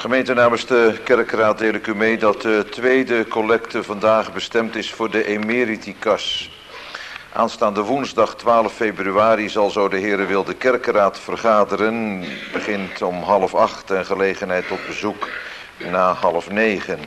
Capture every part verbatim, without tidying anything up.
Gemeente, namens de kerkraad deel ik u mee dat de tweede collecte vandaag bestemd is voor de Emeriticas. Aanstaande woensdag twaalf februari zal zo de Heere wil de kerkraad vergaderen. Begint om half acht en gelegenheid tot bezoek na half negen.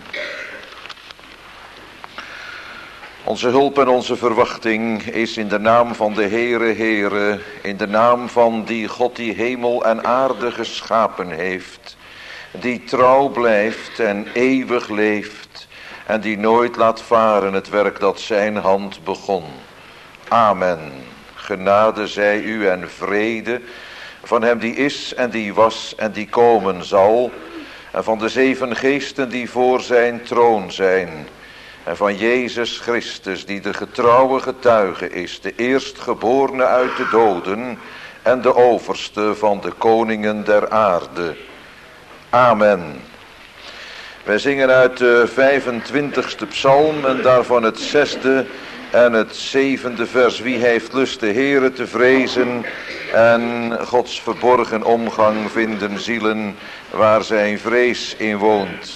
Onze hulp en onze verwachting is in de naam van de Heere, Heere, in de naam van die God die hemel en aarde geschapen heeft, die trouw blijft en eeuwig leeft en die nooit laat varen het werk dat zijn hand begon. Amen. Genade zij u en vrede van hem die is en die was en die komen zal, en van de zeven geesten die voor zijn troon zijn, en van Jezus Christus die de getrouwe getuige is, de eerstgeborene uit de doden en de overste van de koningen der aarde. Amen. Wij zingen uit de vijfentwintigste psalm en daarvan het zesde en het zevende vers. Wie heeft lust de Heere te vrezen en Gods verborgen omgang vinden zielen waar zijn vrees in woont.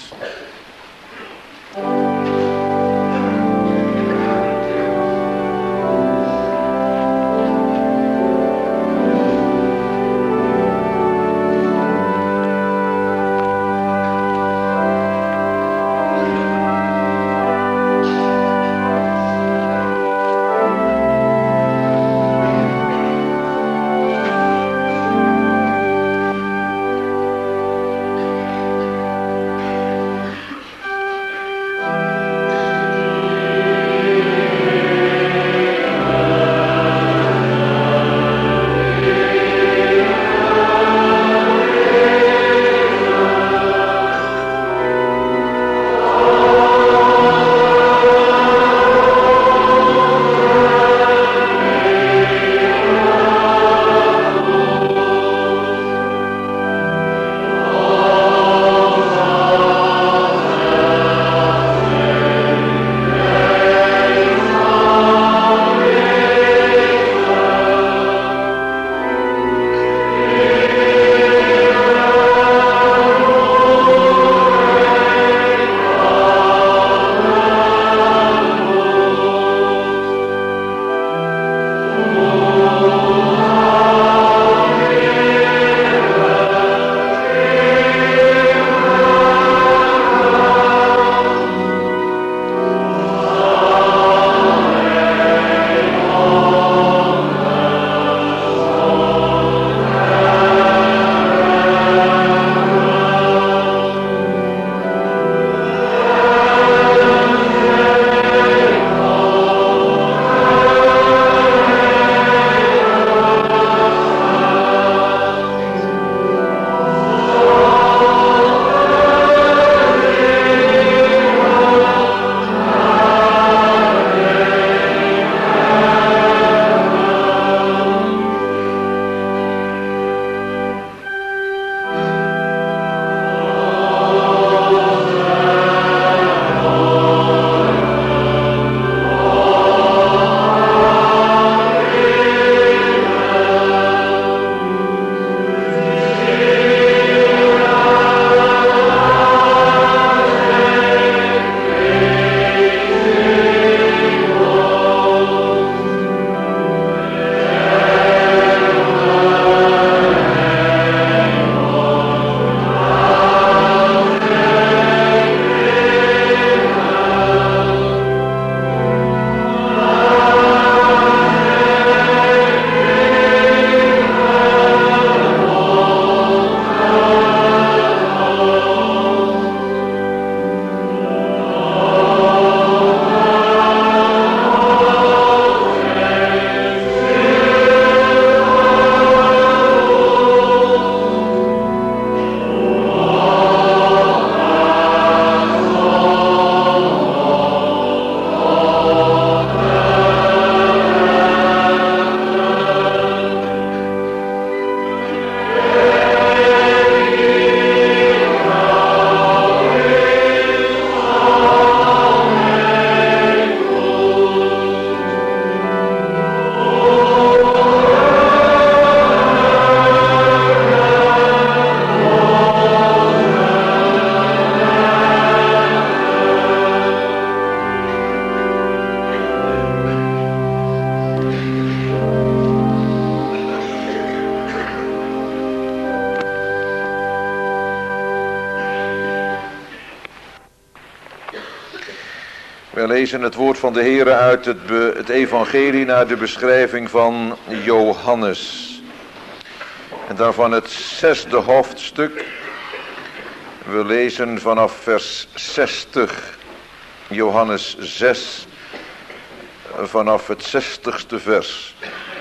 We lezen het woord van de Heere uit het, be, het evangelie naar de beschrijving van Johannes. En daarvan het zesde hoofdstuk. We lezen vanaf vers zestig, Johannes zes, vanaf het zestigste vers.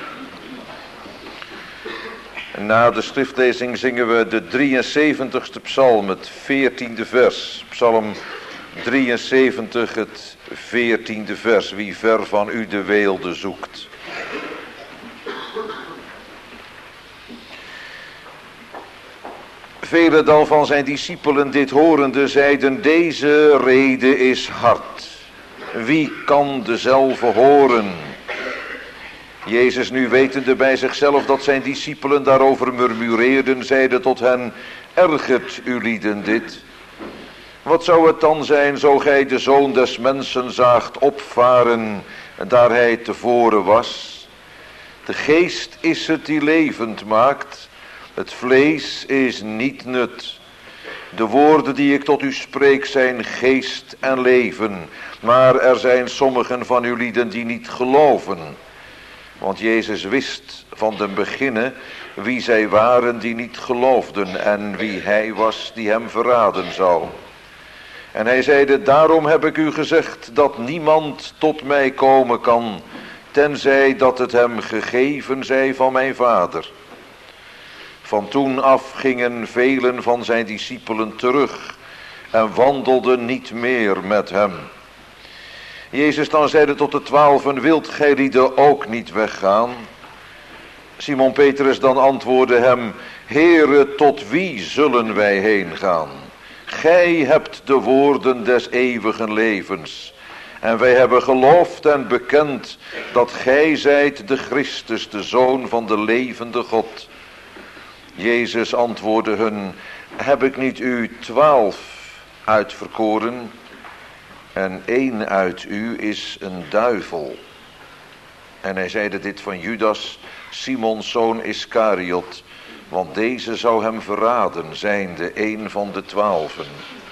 Na de schriftlezing zingen we de drieënzeventigste psalm, het veertiende vers. Psalm drieënzeventig, het veertiende vers. Wie ver van u de weelde zoekt. Velen dan van zijn discipelen dit horende zeiden, deze rede is hard. Wie kan dezelfde horen? Jezus nu wetende bij zichzelf dat zijn discipelen daarover murmureerden, zeide tot hen, ergert u lieden dit? Wat zou het dan zijn, zo gij de Zoon des Mensen zaagt opvaren, daar hij tevoren was? De geest is het die levend maakt, het vlees is niet nut. De woorden die ik tot u spreek zijn geest en leven, maar er zijn sommigen van uw lieden die niet geloven. Want Jezus wist van den beginne wie zij waren die niet geloofden en wie hij was die hem verraden zou. En hij zeide, daarom heb ik u gezegd dat niemand tot mij komen kan, tenzij dat het hem gegeven zij van mijn Vader. Van toen af gingen velen van zijn discipelen terug en wandelden niet meer met hem. Jezus dan zeide tot de twaalfen, wilt gij lieden ook niet weggaan? Simon Petrus dan antwoordde hem, Heere, tot wie zullen wij heen gaan? Gij hebt de woorden des eeuwigen levens. En wij hebben geloofd en bekend dat gij zijt de Christus, de Zoon van de levende God. Jezus antwoordde hun, heb ik niet u twaalf uitverkoren? En één uit u is een duivel. En hij zeide dit van Judas, Simons zoon Iskariot, want deze zou hem verraden, zijnde een van de twaalfen.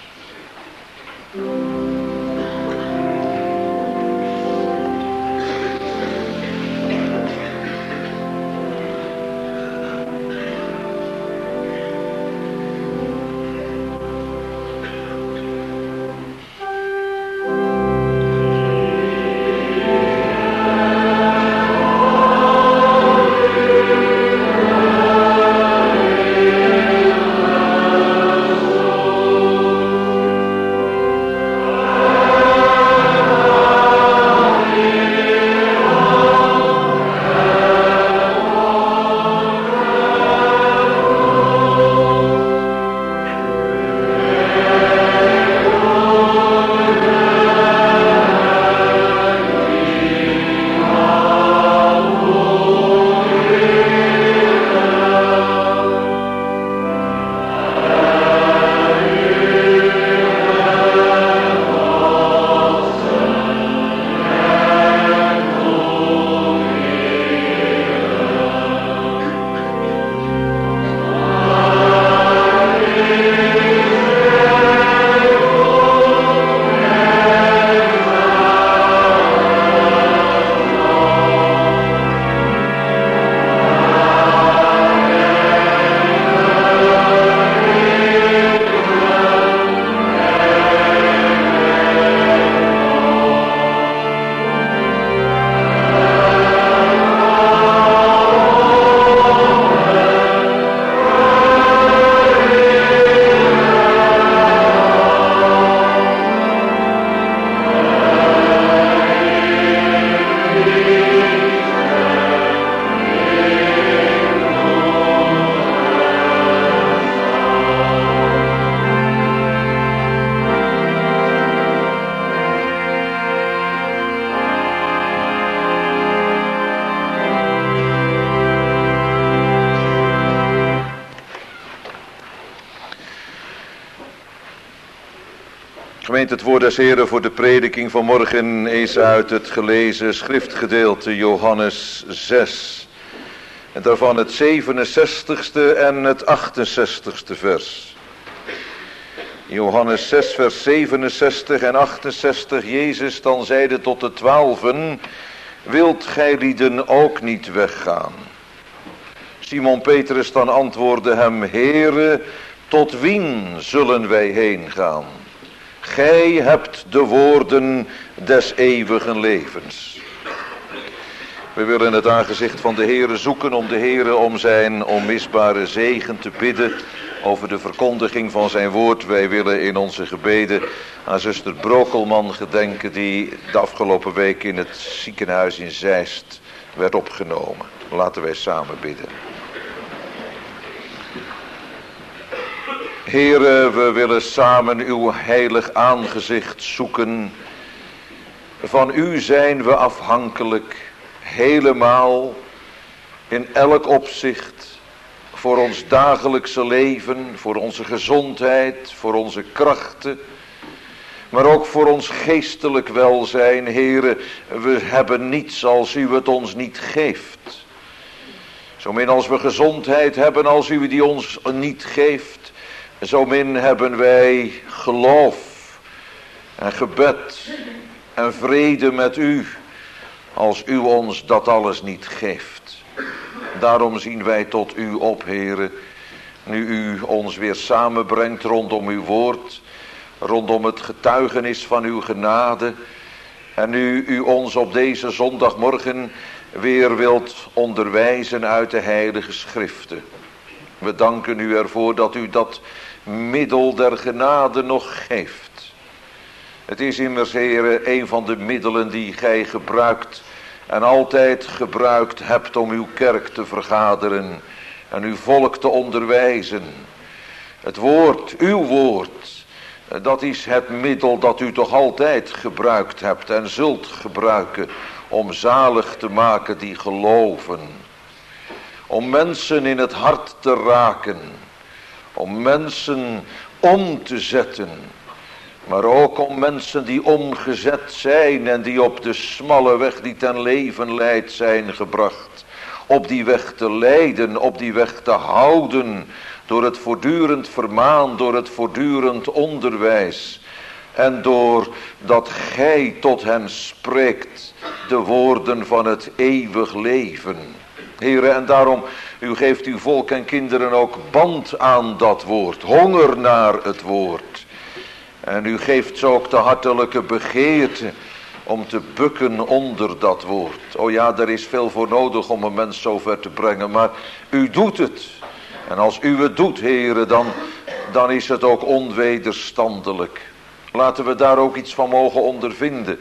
Gemeente, het woord des Heren voor de prediking van morgen is uit het gelezen schriftgedeelte Johannes zes. En daarvan het zevenenzestigste en het achtenzestigste vers. Johannes zes vers zevenenzestig en achtenzestig. Jezus dan zeide tot de twaalfen: wilt gij lieden ook niet weggaan? Simon Petrus dan antwoordde hem: Heere, tot wien zullen wij heen gaan? Gij hebt de woorden des eeuwigen levens. We willen het aangezicht van de Heere zoeken om de Heere om zijn onmisbare zegen te bidden over de verkondiging van zijn woord. Wij willen in onze gebeden aan zuster Brokelman gedenken, die de afgelopen week in het ziekenhuis in Zeist werd opgenomen. Laten wij samen bidden. Heere, we willen samen uw heilig aangezicht zoeken. Van u zijn we afhankelijk, helemaal, in elk opzicht, voor ons dagelijkse leven, voor onze gezondheid, voor onze krachten, maar ook voor ons geestelijk welzijn. Heere, we hebben niets als u het ons niet geeft. Zomin als we gezondheid hebben als u die ons niet geeft, zomin hebben wij geloof en gebed en vrede met u, als u ons dat alles niet geeft. Daarom zien wij tot u op, Heere, nu u ons weer samenbrengt rondom uw woord, rondom het getuigenis van uw genade, en nu u ons op deze zondagmorgen weer wilt onderwijzen uit de heilige schriften. We danken u ervoor dat u dat middel der genade nog geeft. Het is immers, Heere, een van de middelen die gij gebruikt en altijd gebruikt hebt om uw kerk te vergaderen en uw volk te onderwijzen. Het woord, uw woord, dat is het middel dat u toch altijd gebruikt hebt en zult gebruiken om zalig te maken die geloven. Om mensen in het hart te raken, om mensen om te zetten, maar ook om mensen die omgezet zijn en die op de smalle weg die ten leven leidt zijn gebracht, op die weg te leiden, op die weg te houden, door het voortdurend vermaan, door het voortdurend onderwijs en door dat gij tot hen spreekt de woorden van het eeuwig leven. Heere, en daarom, u geeft uw volk en kinderen ook band aan dat woord, honger naar het woord. En u geeft ze ook de hartelijke begeerte om te bukken onder dat woord. O ja, er is veel voor nodig om een mens zover te brengen, maar u doet het. En als u het doet, Heere, dan, dan is het ook onwederstandelijk. Laten we daar ook iets van mogen ondervinden.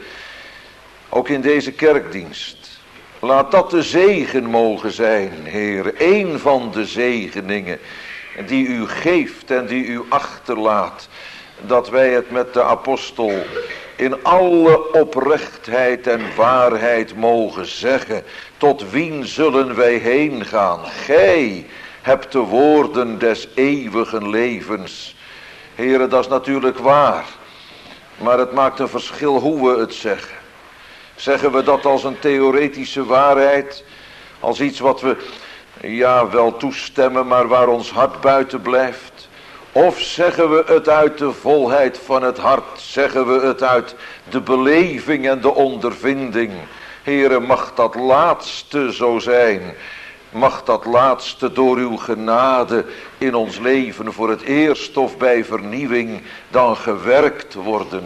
Ook in deze kerkdienst. Laat dat de zegen mogen zijn, Heere. Eén van de zegeningen die u geeft en die u achterlaat. Dat wij het met de apostel in alle oprechtheid en waarheid mogen zeggen. Tot wien zullen wij heen gaan? Gij hebt de woorden des eeuwigen levens. Heere, dat is natuurlijk waar. Maar het maakt een verschil hoe we het zeggen. Zeggen we dat als een theoretische waarheid, als iets wat we ja wel toestemmen, maar waar ons hart buiten blijft? Of zeggen we het uit de volheid van het hart, zeggen we het uit de beleving en de ondervinding? Heere, mag dat laatste zo zijn. Mag dat laatste door uw genade in ons leven voor het eerst of bij vernieuwing dan gewerkt worden.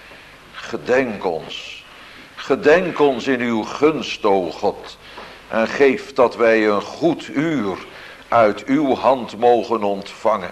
Gedenk ons. Gedenk ons in uw gunst, o God. En geef dat wij een goed uur uit uw hand mogen ontvangen.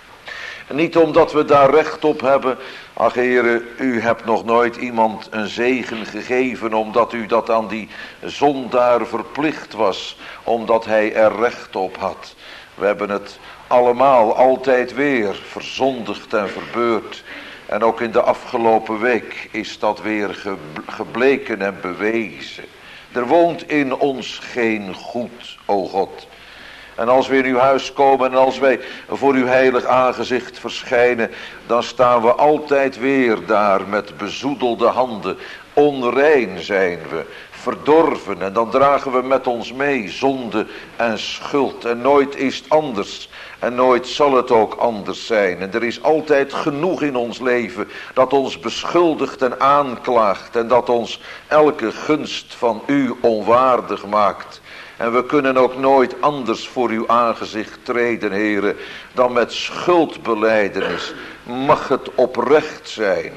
En niet omdat we daar recht op hebben. Ach, Heere, u hebt nog nooit iemand een zegen gegeven omdat u dat aan die zondaar verplicht was. Omdat hij er recht op had. We hebben het allemaal altijd weer verzondigd en verbeurd. En ook in de afgelopen week is dat weer gebleken en bewezen. Er woont in ons geen goed, o God. En als we in uw huis komen en als wij voor uw heilig aangezicht verschijnen, dan staan we altijd weer daar met bezoedelde handen. Onrein zijn we, verdorven. En dan dragen we met ons mee zonde en schuld. En nooit is het anders. En nooit zal het ook anders zijn. En er is altijd genoeg in ons leven dat ons beschuldigt en aanklaagt. En dat ons elke gunst van u onwaardig maakt. En we kunnen ook nooit anders voor uw aangezicht treden, Heere, dan met schuldbelijdenis. Mag het oprecht zijn.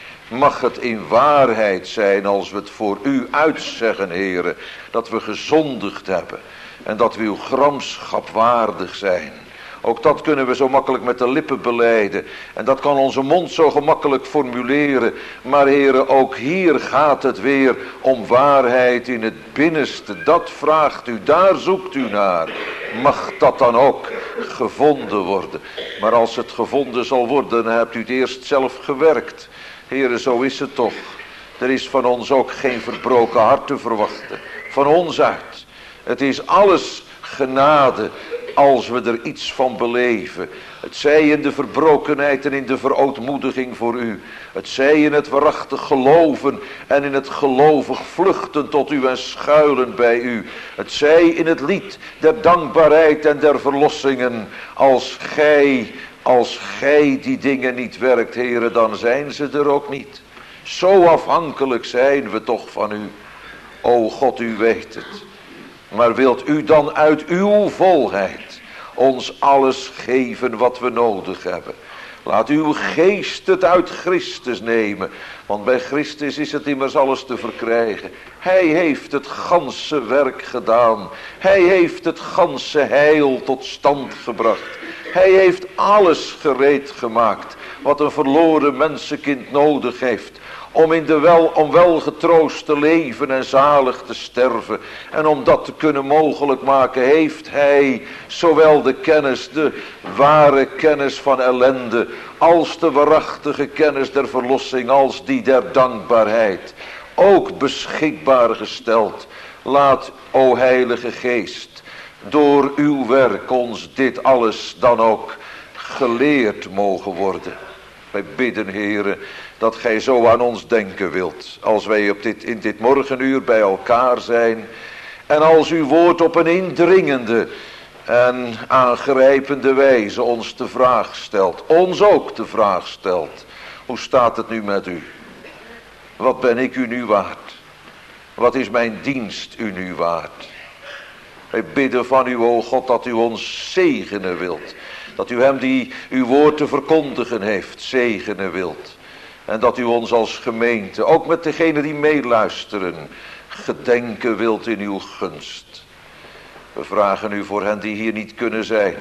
Mag het in waarheid zijn als we het voor u uitzeggen, Heere, dat we gezondigd hebben. En dat we uw gramschap waardig zijn. Ook dat kunnen we zo makkelijk met de lippen belijden. En dat kan onze mond zo gemakkelijk formuleren. Maar Heere, ook hier gaat het weer om waarheid in het binnenste. Dat vraagt u, daar zoekt u naar. Mag dat dan ook gevonden worden. Maar als het gevonden zal worden, dan hebt u het eerst zelf gewerkt. Heere, zo is het toch. Er is van ons ook geen verbroken hart te verwachten. Van ons uit. Het is alles genade. Als we er iets van beleven. Het zij in de verbrokenheid en in de verootmoediging voor u. Het zij in het waarachtig geloven en in het gelovig vluchten tot u en schuilen bij u. Het zij in het lied der dankbaarheid en der verlossingen. Als gij, als gij die dingen niet werkt, Heere, dan zijn ze er ook niet. Zo afhankelijk zijn we toch van u. O God, u weet het. Maar wilt u dan uit uw volheid ons alles geven wat we nodig hebben. Laat uw geest het uit Christus nemen. Want bij Christus is het immers alles te verkrijgen. Hij heeft het ganse werk gedaan. Hij heeft het ganse heil tot stand gebracht. Hij heeft alles gereed gemaakt wat een verloren mensenkind nodig heeft. Om in de wel, om wel getroost te leven en zalig te sterven. En om dat te kunnen mogelijk maken, heeft hij zowel de kennis, de ware kennis van ellende, als de waarachtige kennis der verlossing, als die der dankbaarheid, ook beschikbaar gesteld. Laat, o Heilige Geest, door uw werk ons dit alles dan ook geleerd mogen worden. Wij bidden, Heere, dat gij zo aan ons denken wilt. Als wij op dit, in dit morgenuur bij elkaar zijn. En als uw woord op een indringende en aangrijpende wijze ons de vraag stelt. Ons ook de vraag stelt. Hoe staat het nu met u? Wat ben ik u nu waard? Wat is mijn dienst u nu waard? Wij bidden van u, o God, dat u ons zegenen wilt. Dat u hem die uw woord te verkondigen heeft, zegenen wilt. En dat u ons als gemeente, ook met degenen die meeluisteren, gedenken wilt in uw gunst. We vragen u voor hen die hier niet kunnen zijn.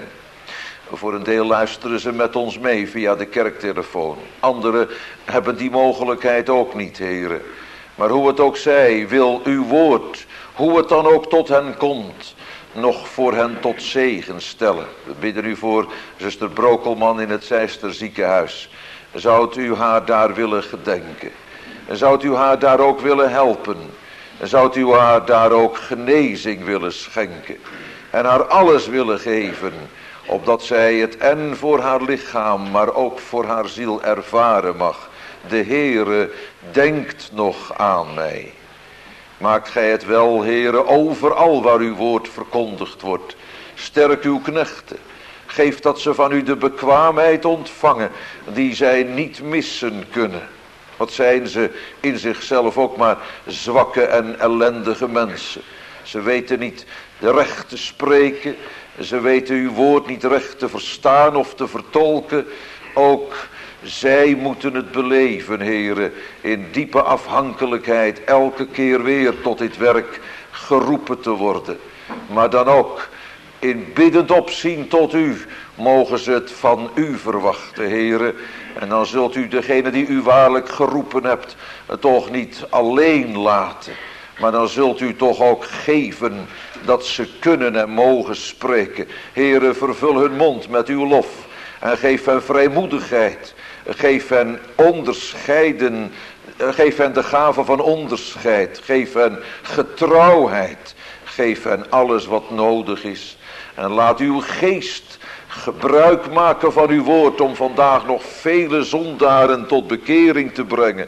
Voor een deel luisteren ze met ons mee via de kerktelefoon. Anderen hebben die mogelijkheid ook niet, Heere. Maar hoe het ook zij, wil uw woord, hoe het dan ook tot hen komt, nog voor hen tot zegen stellen. We bidden u voor zuster Brokelman in het Zeister ziekenhuis. Zoudt u haar daar willen gedenken? En zoudt u haar daar ook willen helpen? En zoudt u haar daar ook genezing willen schenken? En haar alles willen geven, opdat zij het en voor haar lichaam, maar ook voor haar ziel ervaren mag. De Heere denkt nog aan mij. Maakt gij het wel, Heere, overal waar uw woord verkondigd wordt. Sterk uw knechten. Geef dat ze van u de bekwaamheid ontvangen die zij niet missen kunnen. Wat zijn ze in zichzelf ook maar zwakke en ellendige mensen. Ze weten niet de recht te spreken. Ze weten uw woord niet recht te verstaan of te vertolken. Ook zij moeten het beleven, Heere, in diepe afhankelijkheid elke keer weer tot dit werk geroepen te worden. Maar dan ook in biddend opzien tot u, mogen ze het van u verwachten, Heere. En dan zult u degene die u waarlijk geroepen hebt, het toch niet alleen laten. Maar dan zult u toch ook geven dat ze kunnen en mogen spreken. Heere, vervul hun mond met uw lof. En geef hen vrijmoedigheid. Geef hen onderscheiden. Geef hen de gave van onderscheid. Geef hen getrouwheid. Geef hen alles wat nodig is. En laat uw geest gebruik maken van uw woord om vandaag nog vele zondaren tot bekering te brengen.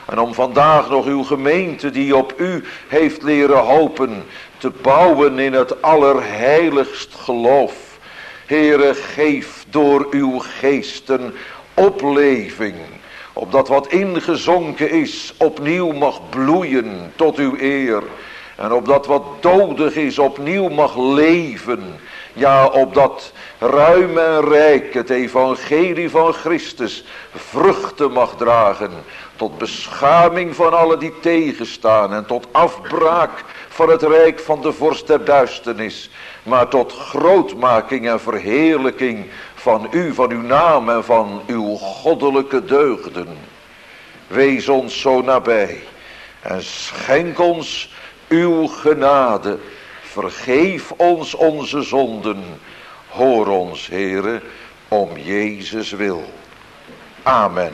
En om vandaag nog uw gemeente die op u heeft leren hopen te bouwen in het allerheiligst geloof. Heere, geef door uw geesten opleving, opdat wat ingezonken is opnieuw mag bloeien tot uw eer. En opdat wat dodig is opnieuw mag leven. Ja, opdat ruim en rijk het evangelie van Christus vruchten mag dragen. Tot beschaming van allen die tegenstaan. En tot afbraak van het rijk van de vorst der duisternis. Maar tot grootmaking en verheerlijking van u, van uw naam en van uw goddelijke deugden. Wees ons zo nabij. En schenk ons uw genade. Vergeef ons onze zonden. Hoor ons, Heere, om Jezus wil. Amen.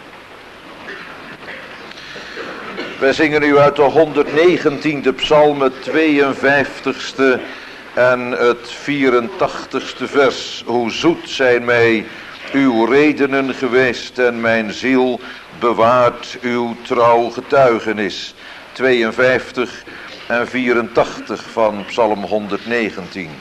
Wij zingen nu uit de honderdnegentiende psalm, het tweeënvijftigste en het vierentachtigste vers. Hoe zoet zijn mij uw redenen geweest en mijn ziel bewaart uw trouw getuigenis. tweeënvijftig en vierentachtig van psalm honderdnegentien.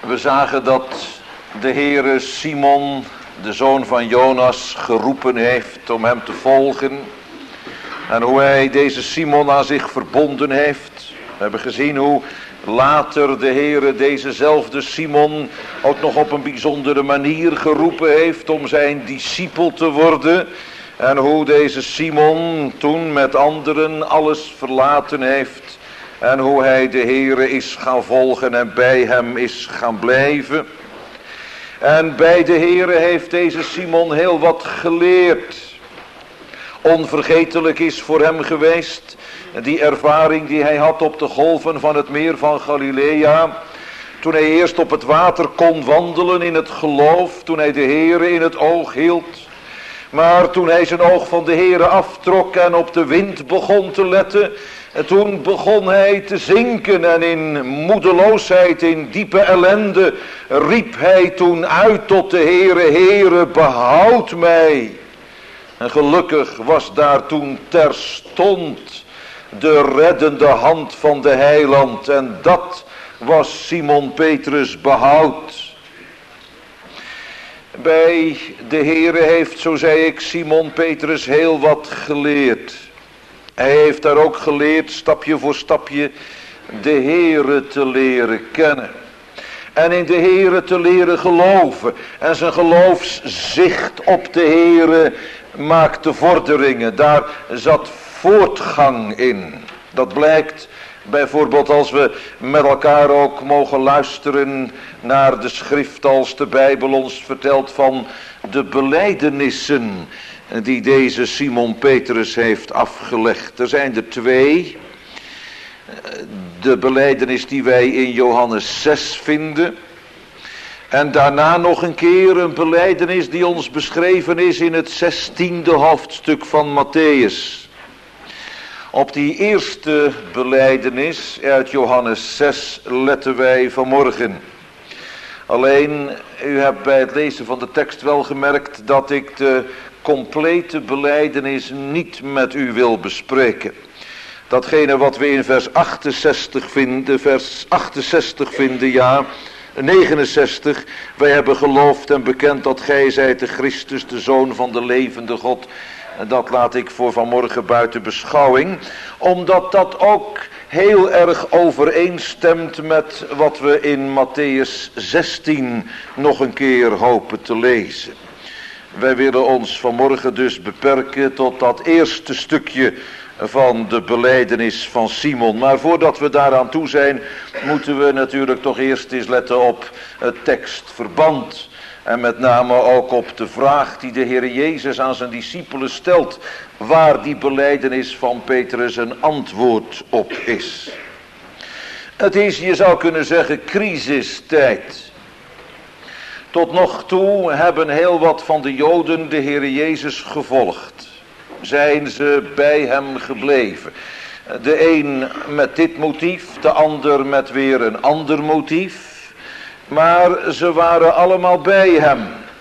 We zagen dat de Heere Simon, de zoon van Jonas, geroepen heeft om hem te volgen. En hoe hij deze Simon aan zich verbonden heeft. We hebben gezien hoe later de Heere dezezelfde Simon ook nog op een bijzondere manier geroepen heeft om zijn discipel te worden. En hoe deze Simon toen met anderen alles verlaten heeft. En hoe hij de Heere is gaan volgen en bij hem is gaan blijven. En bij de Heere heeft deze Simon heel wat geleerd. Onvergetelijk is voor hem geweest die ervaring die hij had op de golven van het meer van Galilea. Toen hij eerst op het water kon wandelen in het geloof, toen hij de Heere in het oog hield. Maar toen hij zijn oog van de Heere aftrok en op de wind begon te letten, en toen begon hij te zinken en in moedeloosheid, in diepe ellende, riep hij toen uit tot de Heere: Heere, behoud mij. En gelukkig was daar toen terstond de reddende hand van de heiland. En dat was Simon Petrus behoud. Bij de Heere heeft, zo zei ik, Simon Petrus heel wat geleerd. Hij heeft daar ook geleerd, stapje voor stapje, de Heere te leren kennen. En in de Heere te leren geloven. En zijn geloofszicht op de Heere maakte vorderingen. Daar zat voortgang in. Dat blijkt bijvoorbeeld als we met elkaar ook mogen luisteren naar de schrift, als de Bijbel ons vertelt van de belijdenissen die deze Simon Petrus heeft afgelegd. Er zijn er twee. De belijdenis die wij in Johannes zes vinden. En daarna nog een keer een belijdenis die ons beschreven is in het zestiende hoofdstuk van Matthäus. Op die eerste belijdenis uit Johannes zes letten wij vanmorgen. Alleen, u hebt bij het lezen van de tekst wel gemerkt dat ik de complete belijdenis niet met u wil bespreken. Datgene wat we in vers achtenzestig vinden, vers achtenzestig vinden, ja, negenenzestig. Wij hebben geloofd en bekend dat gij zijt de Christus, de Zoon van de levende God. En dat laat ik voor vanmorgen buiten beschouwing, omdat dat ook heel erg overeenstemt met wat we in Matthäus zestien nog een keer hopen te lezen. Wij willen ons vanmorgen dus beperken tot dat eerste stukje van de belijdenis van Simon. Maar voordat we daaraan toe zijn, moeten we natuurlijk toch eerst eens letten op het tekstverband. En met name ook op de vraag die de Heer Jezus aan zijn discipelen stelt, waar die belijdenis van Petrus een antwoord op is. Het is, je zou kunnen zeggen, crisistijd. Tot nog toe hebben heel wat van de Joden de Heer Jezus gevolgd. Zijn ze bij hem gebleven. De een met dit motief, de ander met weer een ander motief. Maar ze waren allemaal bij hem.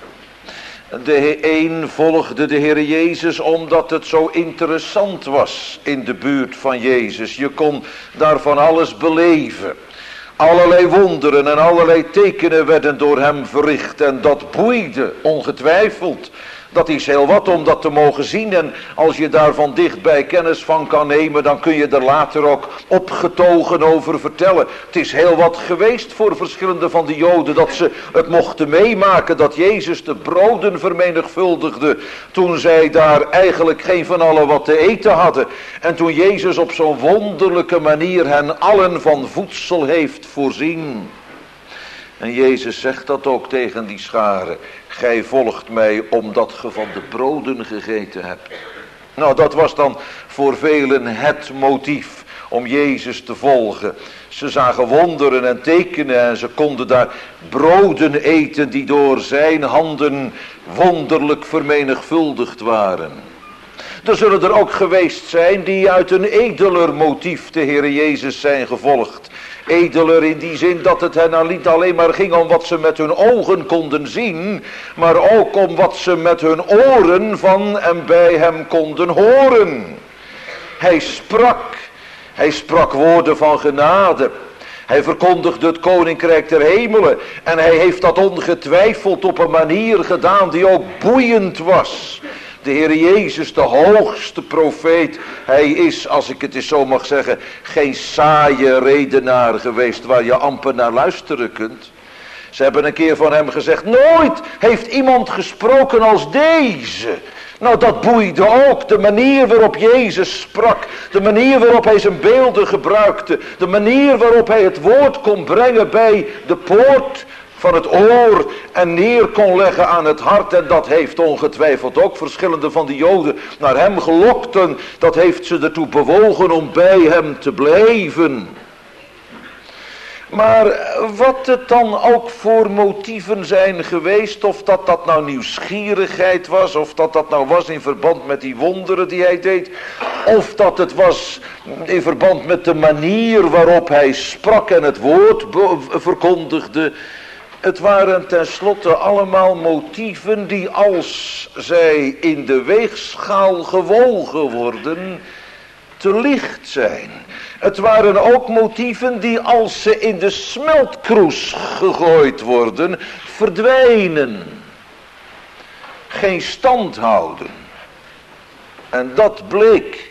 De een volgde de Heer Jezus omdat het zo interessant was in de buurt van Jezus. Je kon daar van alles beleven. Allerlei wonderen en allerlei tekenen werden door hem verricht. En dat boeide ongetwijfeld. Dat is heel wat om dat te mogen zien. En als je daar van dichtbij kennis van kan nemen, dan kun je er later ook opgetogen over vertellen. Het is heel wat geweest voor verschillende van de Joden, dat ze het mochten meemaken dat Jezus de broden vermenigvuldigde, toen zij daar eigenlijk geen van allen wat te eten hadden. En toen Jezus op zo'n wonderlijke manier hen allen van voedsel heeft voorzien. En Jezus zegt dat ook tegen die scharen. Gij volgt mij omdat ge van de broden gegeten hebt. Nou, dat was dan voor velen het motief om Jezus te volgen. Ze zagen wonderen en tekenen en ze konden daar broden eten die door zijn handen wonderlijk vermenigvuldigd waren. Er zullen er ook geweest zijn die uit een edeler motief de Heer Jezus zijn gevolgd. Edeler in die zin dat het hen niet alleen maar ging om wat ze met hun ogen konden zien, maar ook om wat ze met hun oren van en bij hem konden horen. Hij sprak, hij sprak woorden van genade. Hij verkondigde het koninkrijk der hemelen. En hij heeft dat ongetwijfeld op een manier gedaan die ook boeiend was. De Heer Jezus, de hoogste profeet. Hij is, als ik het eens zo mag zeggen, geen saaie redenaar geweest waar je amper naar luisteren kunt. Ze hebben een keer van hem gezegd, nooit heeft iemand gesproken als deze. Nou, dat boeide ook. De manier waarop Jezus sprak. De manier waarop hij zijn beelden gebruikte. De manier waarop hij het woord kon brengen bij de poort van het oor en neer kon leggen aan het hart. En dat heeft ongetwijfeld ook verschillende van de Joden naar hem gelokt. En dat heeft ze ertoe bewogen om bij hem te blijven. Maar wat het dan ook voor motieven zijn geweest, of dat dat nou nieuwsgierigheid was, of dat dat nou was in verband met die wonderen die hij deed, of dat het was in verband met de manier waarop hij sprak en het woord verkondigde. Het waren tenslotte allemaal motieven die, als zij in de weegschaal gewogen worden, te licht zijn. Het waren ook motieven die, als ze in de smeltkroes gegooid worden, verdwijnen. Geen stand houden. En dat bleek.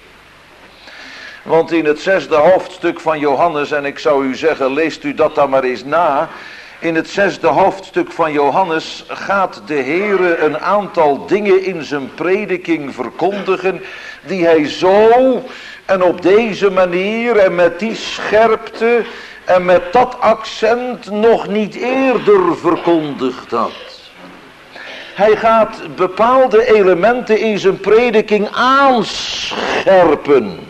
Want in het zesde hoofdstuk van Johannes, en ik zou u zeggen, leest u dat dan maar eens na. In het zesde hoofdstuk van Johannes gaat de Heere een aantal dingen in zijn prediking verkondigen, die hij zo en op deze manier en met die scherpte en met dat accent nog niet eerder verkondigd had. Hij gaat bepaalde elementen in zijn prediking aanscherpen.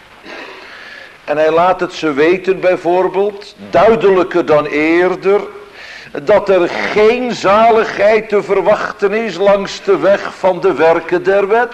En hij laat het ze weten bijvoorbeeld, duidelijker dan eerder, dat er geen zaligheid te verwachten is langs de weg van de werken der wet.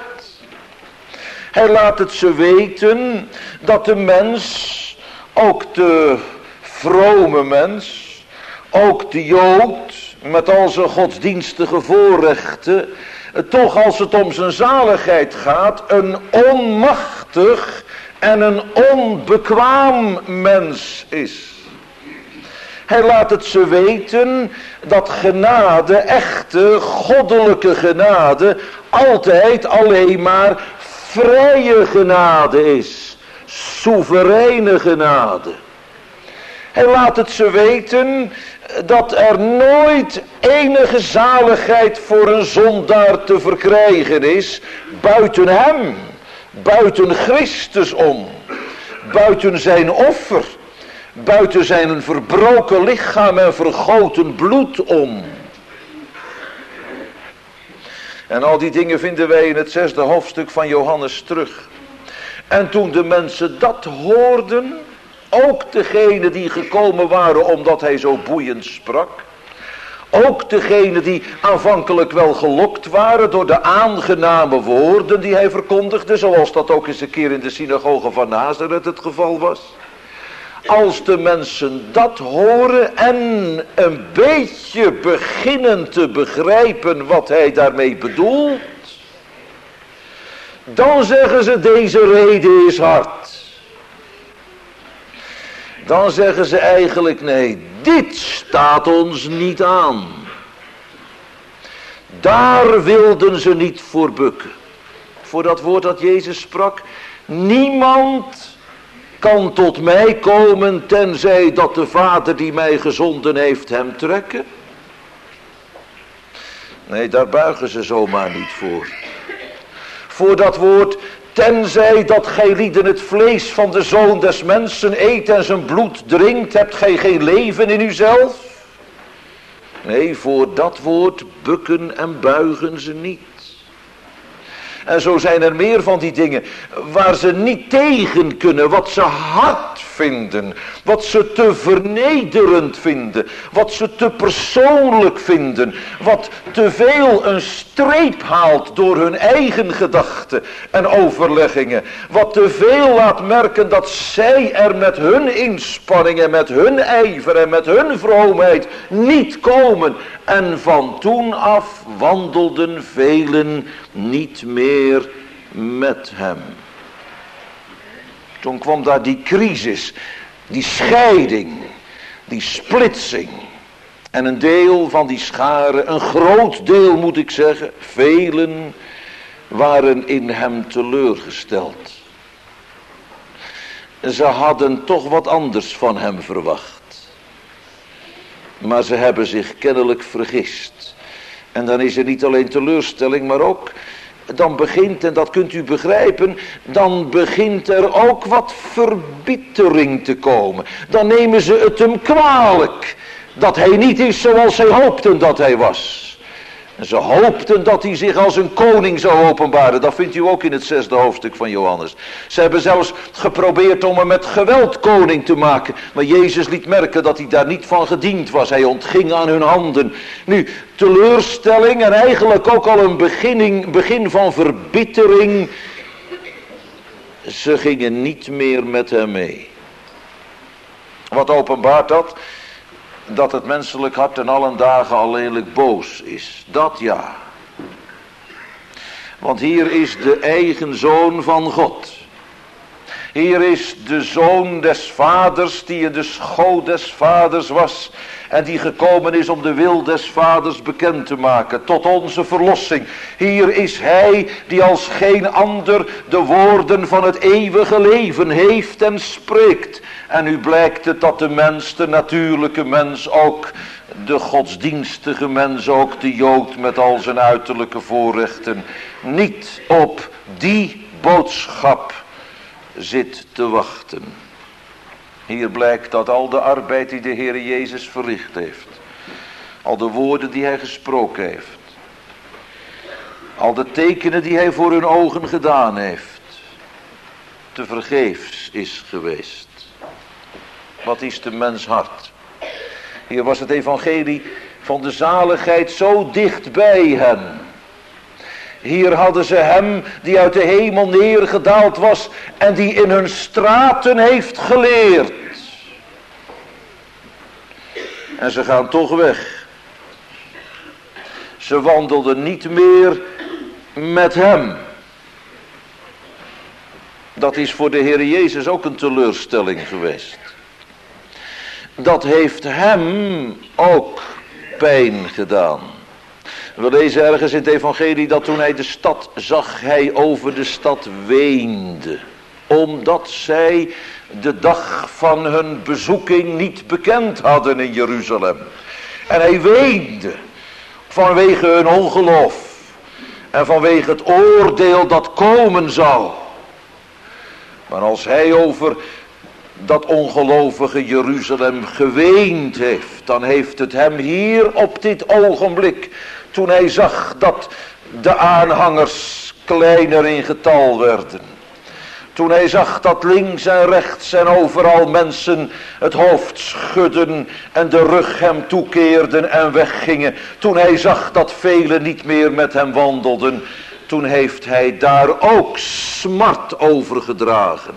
Hij laat het ze weten dat de mens, ook de vrome mens, ook de Jood met al zijn godsdienstige voorrechten, toch als het om zijn zaligheid gaat, een onmachtig en een onbekwaam mens is. Hij laat het ze weten dat genade, echte goddelijke genade, altijd alleen maar vrije genade is. Soevereine genade. Hij laat het ze weten dat er nooit enige zaligheid voor een zondaar te verkrijgen is, buiten hem, buiten Christus om, buiten zijn offer, buiten zijn verbroken lichaam en vergoten bloed om. En al die dingen vinden wij in het zesde hoofdstuk van Johannes terug. En toen de mensen dat hoorden, ook degenen die gekomen waren omdat hij zo boeiend sprak, ook degenen die aanvankelijk wel gelokt waren door de aangename woorden die hij verkondigde, zoals dat ook eens een keer in de synagoge van Nazareth het geval was. Als de mensen dat horen en een beetje beginnen te begrijpen wat hij daarmee bedoelt, dan zeggen ze, deze rede is hard. Dan zeggen ze eigenlijk, nee, dit staat ons niet aan. Daar wilden ze niet voor bukken. Voor dat woord dat Jezus sprak, niemand kan tot mij komen tenzij dat de Vader die mij gezonden heeft hem trekken. Nee, daar buigen ze zomaar niet voor. Voor dat woord, tenzij dat gij lieden het vlees van de Zoon des Mensen eet en zijn bloed drinkt, hebt gij geen leven in uzelf. Nee, voor dat woord bukken en buigen ze niet. En zo zijn er meer van die dingen waar ze niet tegen kunnen, wat ze hard vinden, wat ze te vernederend vinden, wat ze te persoonlijk vinden, wat te veel een streep haalt door hun eigen gedachten en overleggingen, wat te veel laat merken dat zij er met hun inspanning en met hun ijver en met hun vroomheid niet komen. En van toen af wandelden velen niet meer met hem. Toen kwam daar die crisis, die scheiding Die splitsing. En een deel van die schare, een groot deel moet ik zeggen, velen waren in hem teleurgesteld. Ze hadden toch wat anders van hem verwacht. Maar ze hebben zich kennelijk vergist. En dan is er niet alleen teleurstelling, maar ook, dan begint, en dat kunt u begrijpen, dan begint er ook wat verbittering te komen. Dan nemen ze het hem kwalijk, dat hij niet is zoals zij hoopten dat hij was. En ze hoopten dat hij zich als een koning zou openbaren. Dat vindt u ook in het zesde hoofdstuk van Johannes. Ze hebben zelfs geprobeerd om hem met geweld koning te maken. Maar Jezus liet merken dat hij daar niet van gediend was. Hij ontging aan hun handen. Nu, teleurstelling en eigenlijk ook al een beginning, begin van verbittering. Ze gingen niet meer met hem mee. Wat openbaart dat? Dat het menselijk hart in allen dagen alleenlijk boos is. Dat ja. Want hier is de eigen zoon van God. Hier is de zoon des vaders die in de schoot des vaders was. En die gekomen is om de wil des vaders bekend te maken. Tot onze verlossing. Hier is hij die als geen ander de woorden van het eeuwige leven heeft en spreekt. En nu blijkt het dat de mens, de natuurlijke mens ook, de godsdienstige mens ook, de Jood met al zijn uiterlijke voorrechten, niet op die boodschap zit te wachten. Hier blijkt dat al de arbeid die de Heer Jezus verricht heeft, al de woorden die hij gesproken heeft, al de tekenen die hij voor hun ogen gedaan heeft, te vergeefs is geweest. Wat is de mens hart? Hier was het evangelie van de zaligheid zo dicht bij hen. Hier hadden ze hem die uit de hemel neergedaald was en die in hun straten heeft geleerd. En ze gaan toch weg. Ze wandelden niet meer met hem. Dat is voor de Heer Jezus ook een teleurstelling geweest. Dat heeft hem ook pijn gedaan. We lezen ergens in het evangelie dat toen hij de stad zag, hij over de stad weende. Omdat zij de dag van hun bezoeking niet bekend hadden in Jeruzalem. En hij weende vanwege hun ongeloof. En vanwege het oordeel dat komen zou. Maar als hij over dat ongelovige Jeruzalem geweend heeft, dan heeft het hem hier op dit ogenblik, toen hij zag dat de aanhangers kleiner in getal werden, toen hij zag dat links en rechts en overal mensen het hoofd schudden en de rug hem toekeerden en weggingen, toen hij zag dat velen niet meer met hem wandelden, toen heeft hij daar ook smart over gedragen.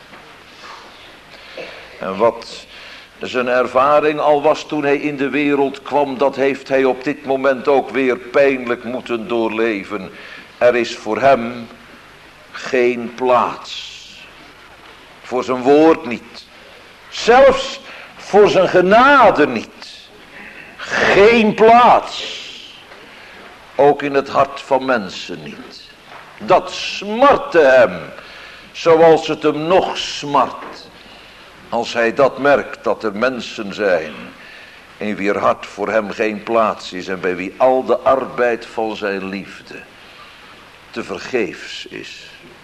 En wat zijn ervaring al was toen hij in de wereld kwam, dat heeft hij op dit moment ook weer pijnlijk moeten doorleven. Er is voor hem geen plaats. Voor zijn woord niet. Zelfs voor zijn genade niet. Geen plaats. Ook in het hart van mensen niet. Dat smartte hem. Zoals het hem nog smart. Als hij dat merkt, dat er mensen zijn in wier hart voor hem geen plaats is en bij wie al de arbeid van zijn liefde te vergeefs is.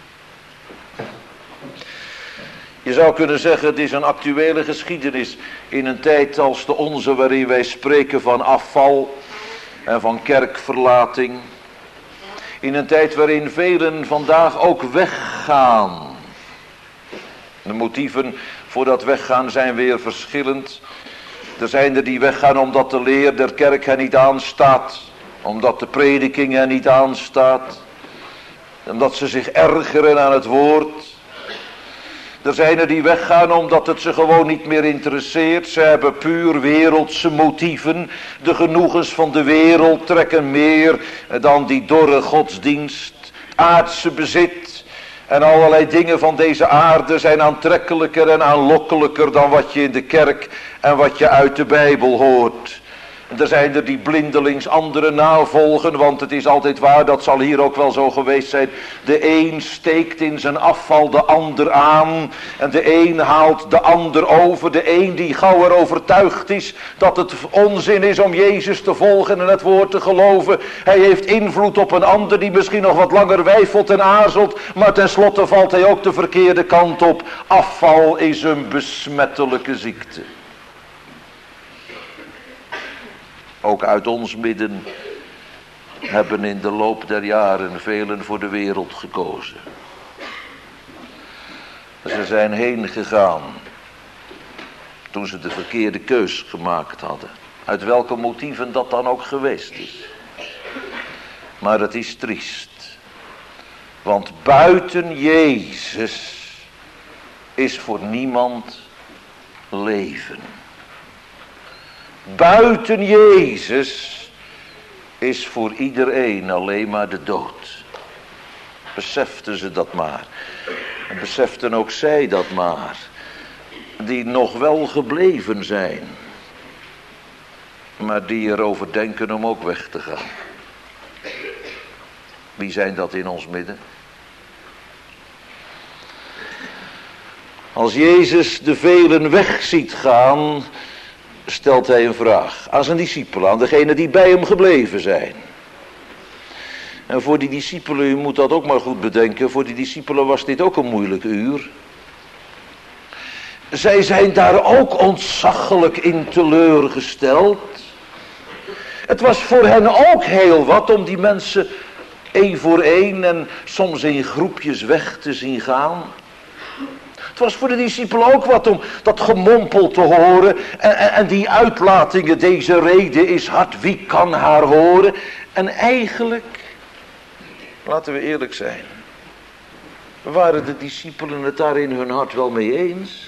Je zou kunnen zeggen, het is een actuele geschiedenis in een tijd als de onze, waarin wij spreken van afval en van kerkverlating. In een tijd waarin velen vandaag ook weggaan. De motieven voor dat weggaan zijn weer verschillend. Er zijn er die weggaan omdat de leer der kerk hen niet aanstaat. Omdat de prediking hen niet aanstaat. Omdat ze zich ergeren aan het woord. Er zijn er die weggaan omdat het ze gewoon niet meer interesseert. Ze hebben puur wereldse motieven. De genoegens van de wereld trekken meer dan die dorre godsdienst. Aardse bezit. En allerlei dingen van deze aarde zijn aantrekkelijker en aanlokkelijker dan wat je in de kerk en wat je uit de Bijbel hoort. Er zijn er die blindelings anderen navolgen, want het is altijd waar, dat zal hier ook wel zo geweest zijn. De een steekt in zijn afval de ander aan en de een haalt de ander over. De een die gauwer overtuigd is dat het onzin is om Jezus te volgen en het woord te geloven. Hij heeft invloed op een ander die misschien nog wat langer weifelt en aarzelt, maar tenslotte valt hij ook de verkeerde kant op. Afval is een besmettelijke ziekte. Ook uit ons midden hebben in de loop der jaren velen voor de wereld gekozen. Ze zijn heen gegaan toen ze de verkeerde keus gemaakt hadden. Uit welke motieven dat dan ook geweest is. Maar het is triest. Want buiten Jezus is voor niemand leven. Buiten Jezus is voor iedereen alleen maar de dood. Beseften ze dat maar. En beseften ook zij dat maar. Die nog wel gebleven zijn. Maar die erover denken om ook weg te gaan. Wie zijn dat in ons midden? Als Jezus de velen weg ziet gaan, stelt hij een vraag aan zijn discipelen, aan degenen die bij hem gebleven zijn. En voor die discipelen, u moet dat ook maar goed bedenken, voor die discipelen was dit ook een moeilijk uur. Zij zijn daar ook ontzaglijk in teleurgesteld. Het was voor hen ook heel wat om die mensen één voor één en soms in groepjes weg te zien gaan. Het was voor de discipelen ook wat om dat gemompel te horen. En, en, en die uitlatingen, deze reden is hard, wie kan haar horen? En eigenlijk, laten we eerlijk zijn, waren de discipelen het daar in hun hart wel mee eens?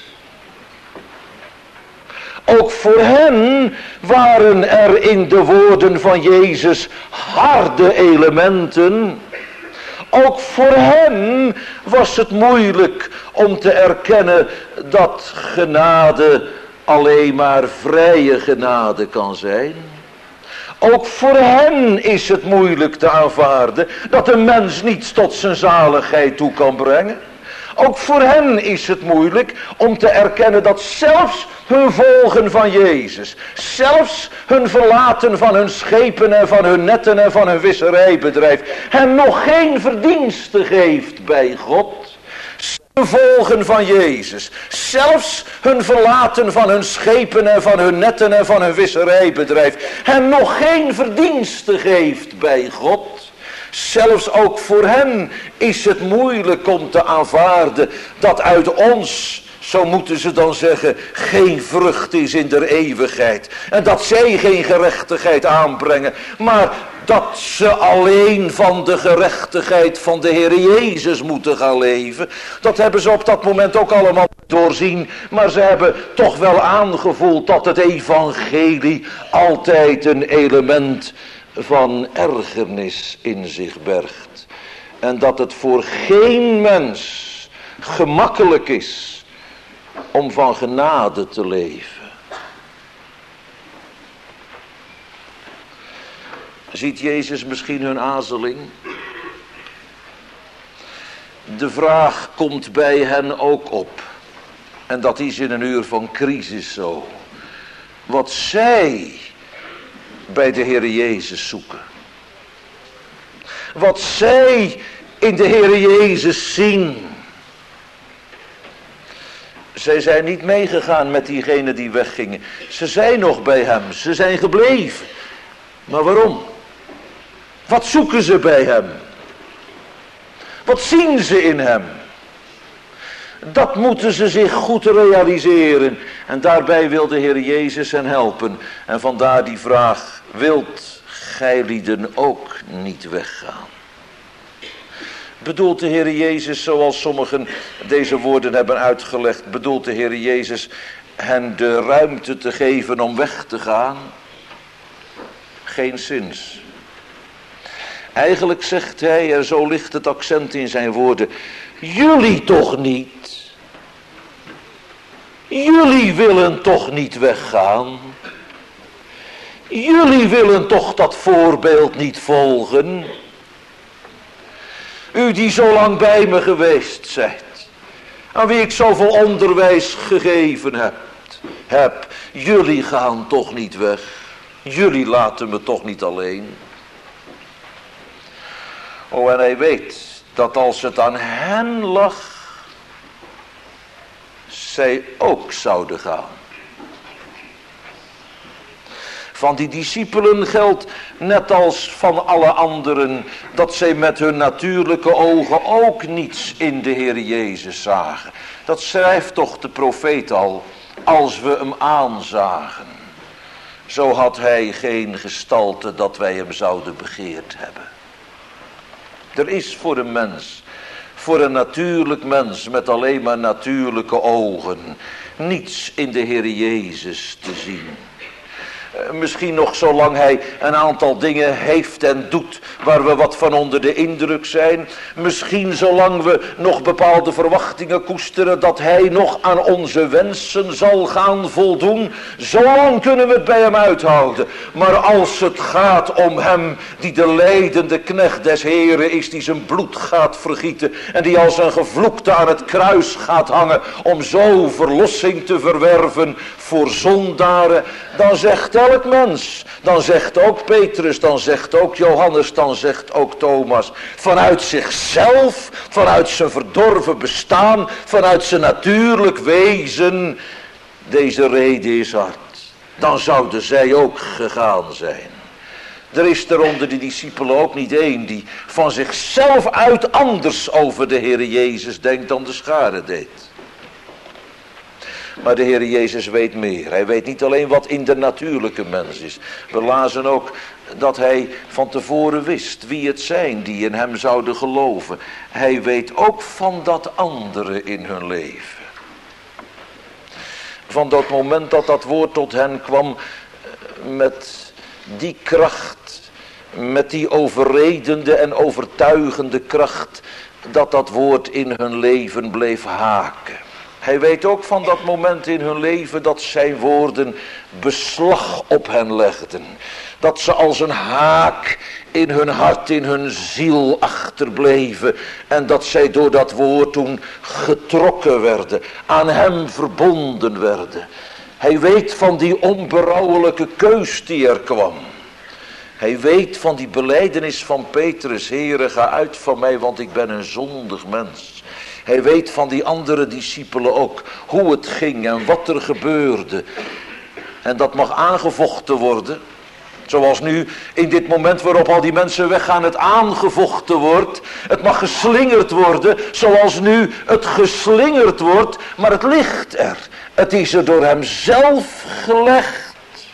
Ook voor hen waren er in de woorden van Jezus harde elementen. Ook voor hen was het moeilijk om te erkennen dat genade alleen maar vrije genade kan zijn. Ook voor hen is het moeilijk te aanvaarden dat een mens niets tot zijn zaligheid toe kan brengen. Ook voor hen is het moeilijk om te erkennen dat zelfs hun volgen van Jezus, zelfs hun verlaten van hun schepen en van hun netten en van hun visserijbedrijf, hen nog geen verdienste geeft bij God. Hun volgen van Jezus, zelfs hun verlaten van hun schepen en van hun netten en van hun visserijbedrijf, hen nog geen verdienste geeft bij God. Zelfs ook voor hen is het moeilijk om te aanvaarden dat uit ons, zo moeten ze dan zeggen, geen vrucht is in der eeuwigheid. En dat zij geen gerechtigheid aanbrengen, maar dat ze alleen van de gerechtigheid van de Heer Jezus moeten gaan leven. Dat hebben ze op dat moment ook allemaal doorzien, maar ze hebben toch wel aangevoeld dat het evangelie altijd een element van ergernis in zich bergt. En dat het voor geen mens gemakkelijk is om van genade te leven. Ziet Jezus misschien hun aarzeling? De vraag komt bij hen ook op. En dat is in een uur van crisis zo. Wat zij bij de Heer Jezus zoeken. Wat zij in de Heer Jezus zien. Zij zijn niet meegegaan met diegenen die weggingen. Ze zijn nog bij hem. Ze zijn gebleven. Maar waarom? Wat zoeken ze bij hem? Wat zien ze in hem? Dat moeten ze zich goed realiseren. En daarbij wil de Heer Jezus hen helpen. En vandaar die vraag: wilt gijlieden ook niet weggaan? Bedoelt de Heer Jezus, zoals sommigen deze woorden hebben uitgelegd, bedoelt de Heer Jezus hen de ruimte te geven om weg te gaan? Geenszins. Eigenlijk zegt hij, en zo ligt het accent in zijn woorden, jullie toch niet? Jullie willen toch niet weggaan? Jullie willen toch dat voorbeeld niet volgen? U die zo lang bij me geweest zijt, aan wie ik zoveel onderwijs gegeven heb, heb, jullie gaan toch niet weg? Jullie laten me toch niet alleen? Oh, en hij weet dat als het aan hen lag, zij ook zouden gaan. Van die discipelen geldt, net als van alle anderen, dat zij met hun natuurlijke ogen ook niets in de Heer Jezus zagen. Dat schrijft toch de profeet al, als we hem aanzagen. Zo had hij geen gestalte dat wij hem zouden begeerd hebben. Er is voor een mens, voor een natuurlijk mens met alleen maar natuurlijke ogen, niets in de Heer Jezus te zien. Misschien nog zolang hij een aantal dingen heeft en doet waar we wat van onder de indruk zijn. Misschien zolang we nog bepaalde verwachtingen koesteren dat hij nog aan onze wensen zal gaan voldoen. Zolang kunnen we het bij hem uithouden. Maar als het gaat om hem die de lijdende knecht des Heren is, die zijn bloed gaat vergieten en die als een gevloekte aan het kruis gaat hangen om zo verlossing te verwerven voor zondaren, dan zegt elk mens, dan zegt ook Petrus, dan zegt ook Johannes, dan zegt ook Thomas, vanuit zichzelf, vanuit zijn verdorven bestaan, vanuit zijn natuurlijk wezen, deze rede is hard. Dan zouden zij ook gegaan zijn. Er is er onder de discipelen ook niet één die van zichzelf uit anders over de Heer Jezus denkt dan de schare deed. Maar de Heer Jezus weet meer. Hij weet niet alleen wat in de natuurlijke mens is. We lazen ook dat hij van tevoren wist wie het zijn die in hem zouden geloven. Hij weet ook van dat andere in hun leven. Van dat moment dat dat woord tot hen kwam met die kracht, met die overredende en overtuigende kracht, dat dat woord in hun leven bleef haken. Hij weet ook van dat moment in hun leven dat zijn woorden beslag op hen legden. Dat ze als een haak in hun hart, in hun ziel achterbleven. En dat zij door dat woord toen getrokken werden, aan hem verbonden werden. Hij weet van die onberouwelijke keus die er kwam. Hij weet van die belijdenis van Petrus, Heere, ga uit van mij, want ik ben een zondig mens. Hij weet van die andere discipelen ook hoe het ging en wat er gebeurde. En dat mag aangevochten worden. Zoals nu in dit moment waarop al die mensen weggaan het aangevochten wordt. Het mag geslingerd worden zoals nu het geslingerd wordt. Maar het ligt er. Het is er door hem zelf gelegd.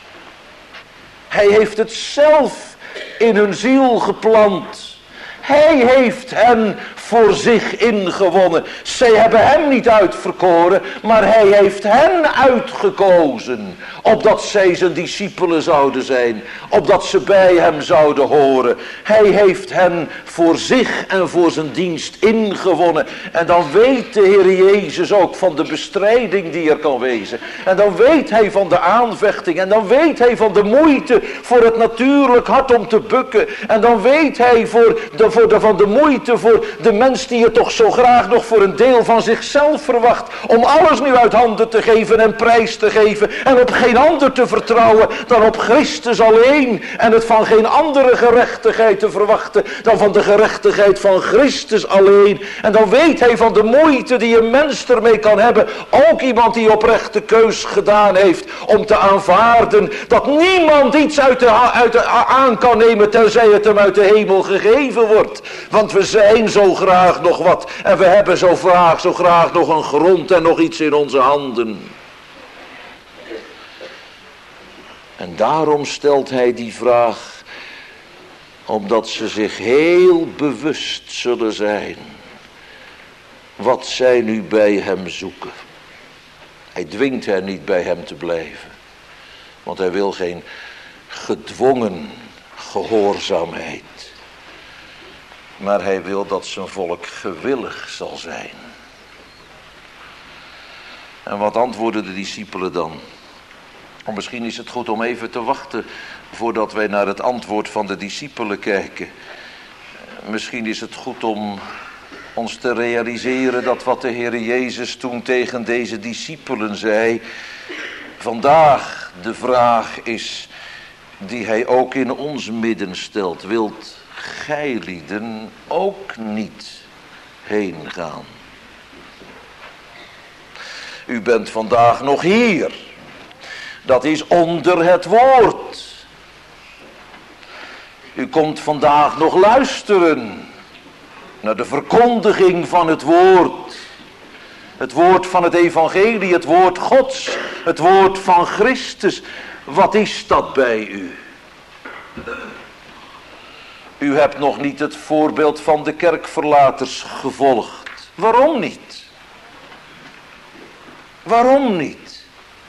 Hij heeft het zelf in hun ziel geplant. Hij heeft hen voor zich ingewonnen. Zij hebben hem niet uitverkoren, maar hij heeft hen uitgekozen. Opdat zij zijn discipelen zouden zijn. Opdat ze bij hem zouden horen. Hij heeft hen voor zich en voor zijn dienst ingewonnen. En dan weet de Heer Jezus ook van de bestrijding die er kan wezen. En dan weet hij van de aanvechting. En dan weet hij van de moeite voor het natuurlijk hart om te bukken. En dan weet hij voor de, voor de, van de moeite voor de mens die het toch zo graag nog voor een deel van zichzelf verwacht. Om alles nu uit handen te geven en prijs te geven. En op geen ander te vertrouwen dan op Christus alleen. En het van geen andere gerechtigheid te verwachten dan van de gerechtigheid van Christus alleen. En dan weet hij van de moeite die een mens ermee kan hebben. Ook iemand die oprechte keus gedaan heeft om te aanvaarden dat niemand iets uit de, uit de, aan kan nemen tenzij het hem uit de hemel gegeven wordt. Want we zijn zo graag nog wat. En we hebben zo graag, zo graag nog een grond en nog iets in onze handen. En daarom stelt hij die vraag. Omdat ze zich heel bewust zullen zijn. Wat zij nu bij hem zoeken. Hij dwingt hen niet bij hem te blijven. Want hij wil geen gedwongen gehoorzaamheid. Maar hij wil dat zijn volk gewillig zal zijn. En wat antwoorden de discipelen dan? Of misschien is het goed om even te wachten voordat wij naar het antwoord van de discipelen kijken. Misschien is het goed om ons te realiseren dat wat de Heer Jezus toen tegen deze discipelen zei, vandaag de vraag is die hij ook in ons midden stelt. Wilt gijlieden ook niet heen gaan? U bent vandaag nog hier. Dat is onder het woord. U komt vandaag nog luisteren naar de verkondiging van het woord. Het woord van het evangelie, het woord Gods, het woord van Christus. Wat is dat bij u? U hebt nog niet het voorbeeld van de kerkverlaters gevolgd. Waarom niet? Waarom niet?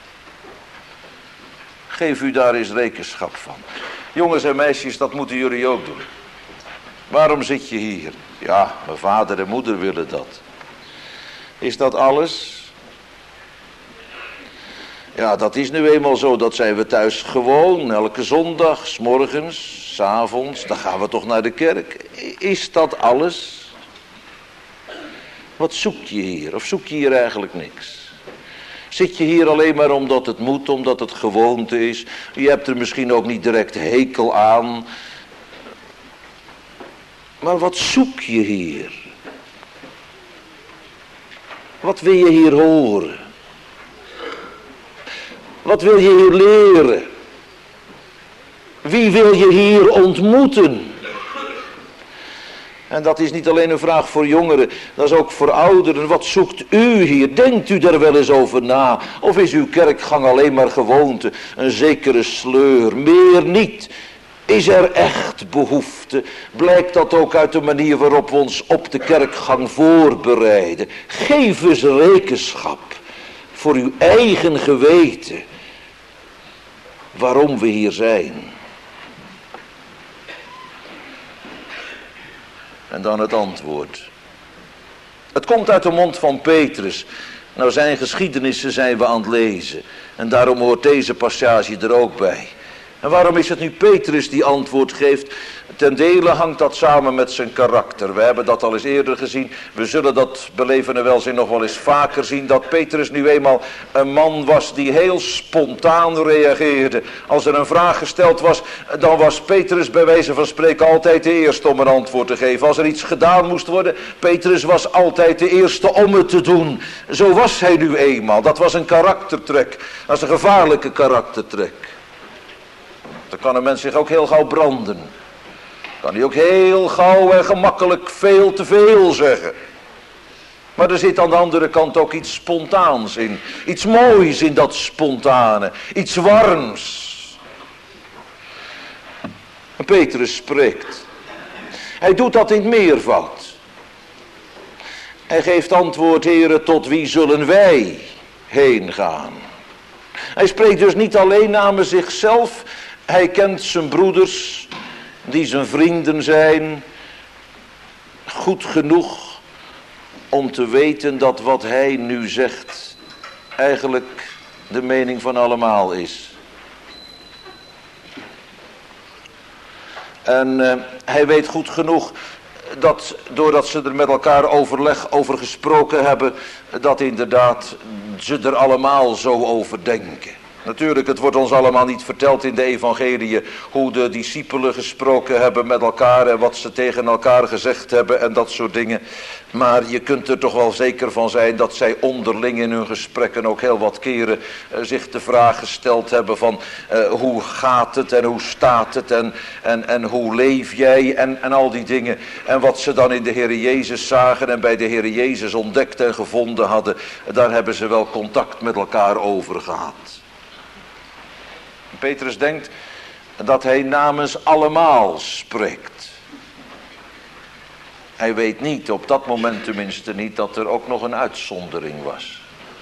Geef u daar eens rekenschap van. Jongens en meisjes, dat moeten jullie ook doen. Waarom zit je hier? Ja, mijn vader en moeder willen dat. Is dat alles? Ja, dat is nu eenmaal zo. Dat zijn we thuis gewoon. Elke zondag, 's morgens, 's avonds. Dan gaan we toch naar de kerk. Is dat alles? Wat zoek je hier? Of zoek je hier eigenlijk niks? Zit je hier alleen maar omdat het moet, omdat het gewoonte is? Je hebt er misschien ook niet direct hekel aan. Maar wat zoek je hier? Wat wil je hier horen? Wat wil je hier leren? Wie wil je hier ontmoeten? En dat is niet alleen een vraag voor jongeren, dat is ook voor ouderen. Wat zoekt u hier? Denkt u daar wel eens over na? Of is uw kerkgang alleen maar gewoonte, een zekere sleur, meer niet? Is er echt behoefte? Blijkt dat ook uit de manier waarop we ons op de kerkgang voorbereiden? Geef eens rekenschap voor uw eigen geweten waarom we hier zijn. En dan het antwoord. Het komt uit de mond van Petrus. Nou, zijn geschiedenissen zijn we aan het lezen. En daarom hoort deze passage er ook bij. En waarom is het nu Petrus die antwoord geeft? Ten dele hangt dat samen met zijn karakter. We hebben dat al eens eerder gezien. We zullen dat beleven en welzijn nog wel eens vaker zien. Dat Petrus nu eenmaal een man was die heel spontaan reageerde. Als er een vraag gesteld was, dan was Petrus bij wijze van spreken altijd de eerste om een antwoord te geven. Als er iets gedaan moest worden, Petrus was altijd de eerste om het te doen. Zo was hij nu eenmaal. Dat was een karaktertrek. Dat is een gevaarlijke karaktertrek. Dan kan een mens zich ook heel gauw branden. Kan hij ook heel gauw en gemakkelijk veel te veel zeggen. Maar er zit aan de andere kant ook iets spontaans in. Iets moois in dat spontane. Iets warms. En Petrus spreekt. Hij doet dat in het meervoud. Hij geeft antwoord, Heere, tot wie zullen wij heen gaan? Hij spreekt dus niet alleen namens zichzelf. Hij kent zijn broeders, die zijn vrienden zijn, goed genoeg om te weten dat wat hij nu zegt eigenlijk de mening van allemaal is. En uh, hij weet goed genoeg dat doordat ze er met elkaar overleg over gesproken hebben, dat inderdaad ze er allemaal zo over denken. Natuurlijk, het wordt ons allemaal niet verteld in de evangeliën hoe de discipelen gesproken hebben met elkaar en wat ze tegen elkaar gezegd hebben en dat soort dingen. Maar je kunt er toch wel zeker van zijn dat zij onderling in hun gesprekken ook heel wat keren uh, zich de vraag gesteld hebben van uh, hoe gaat het en hoe staat het en, en, en hoe leef jij en, en al die dingen. En wat ze dan in de Heer Jezus zagen en bij de Heer Jezus ontdekt en gevonden hadden, daar hebben ze wel contact met elkaar over gehad. Petrus denkt dat hij namens allemaal spreekt. Hij weet niet, op dat moment tenminste niet, dat er ook nog een uitzondering was.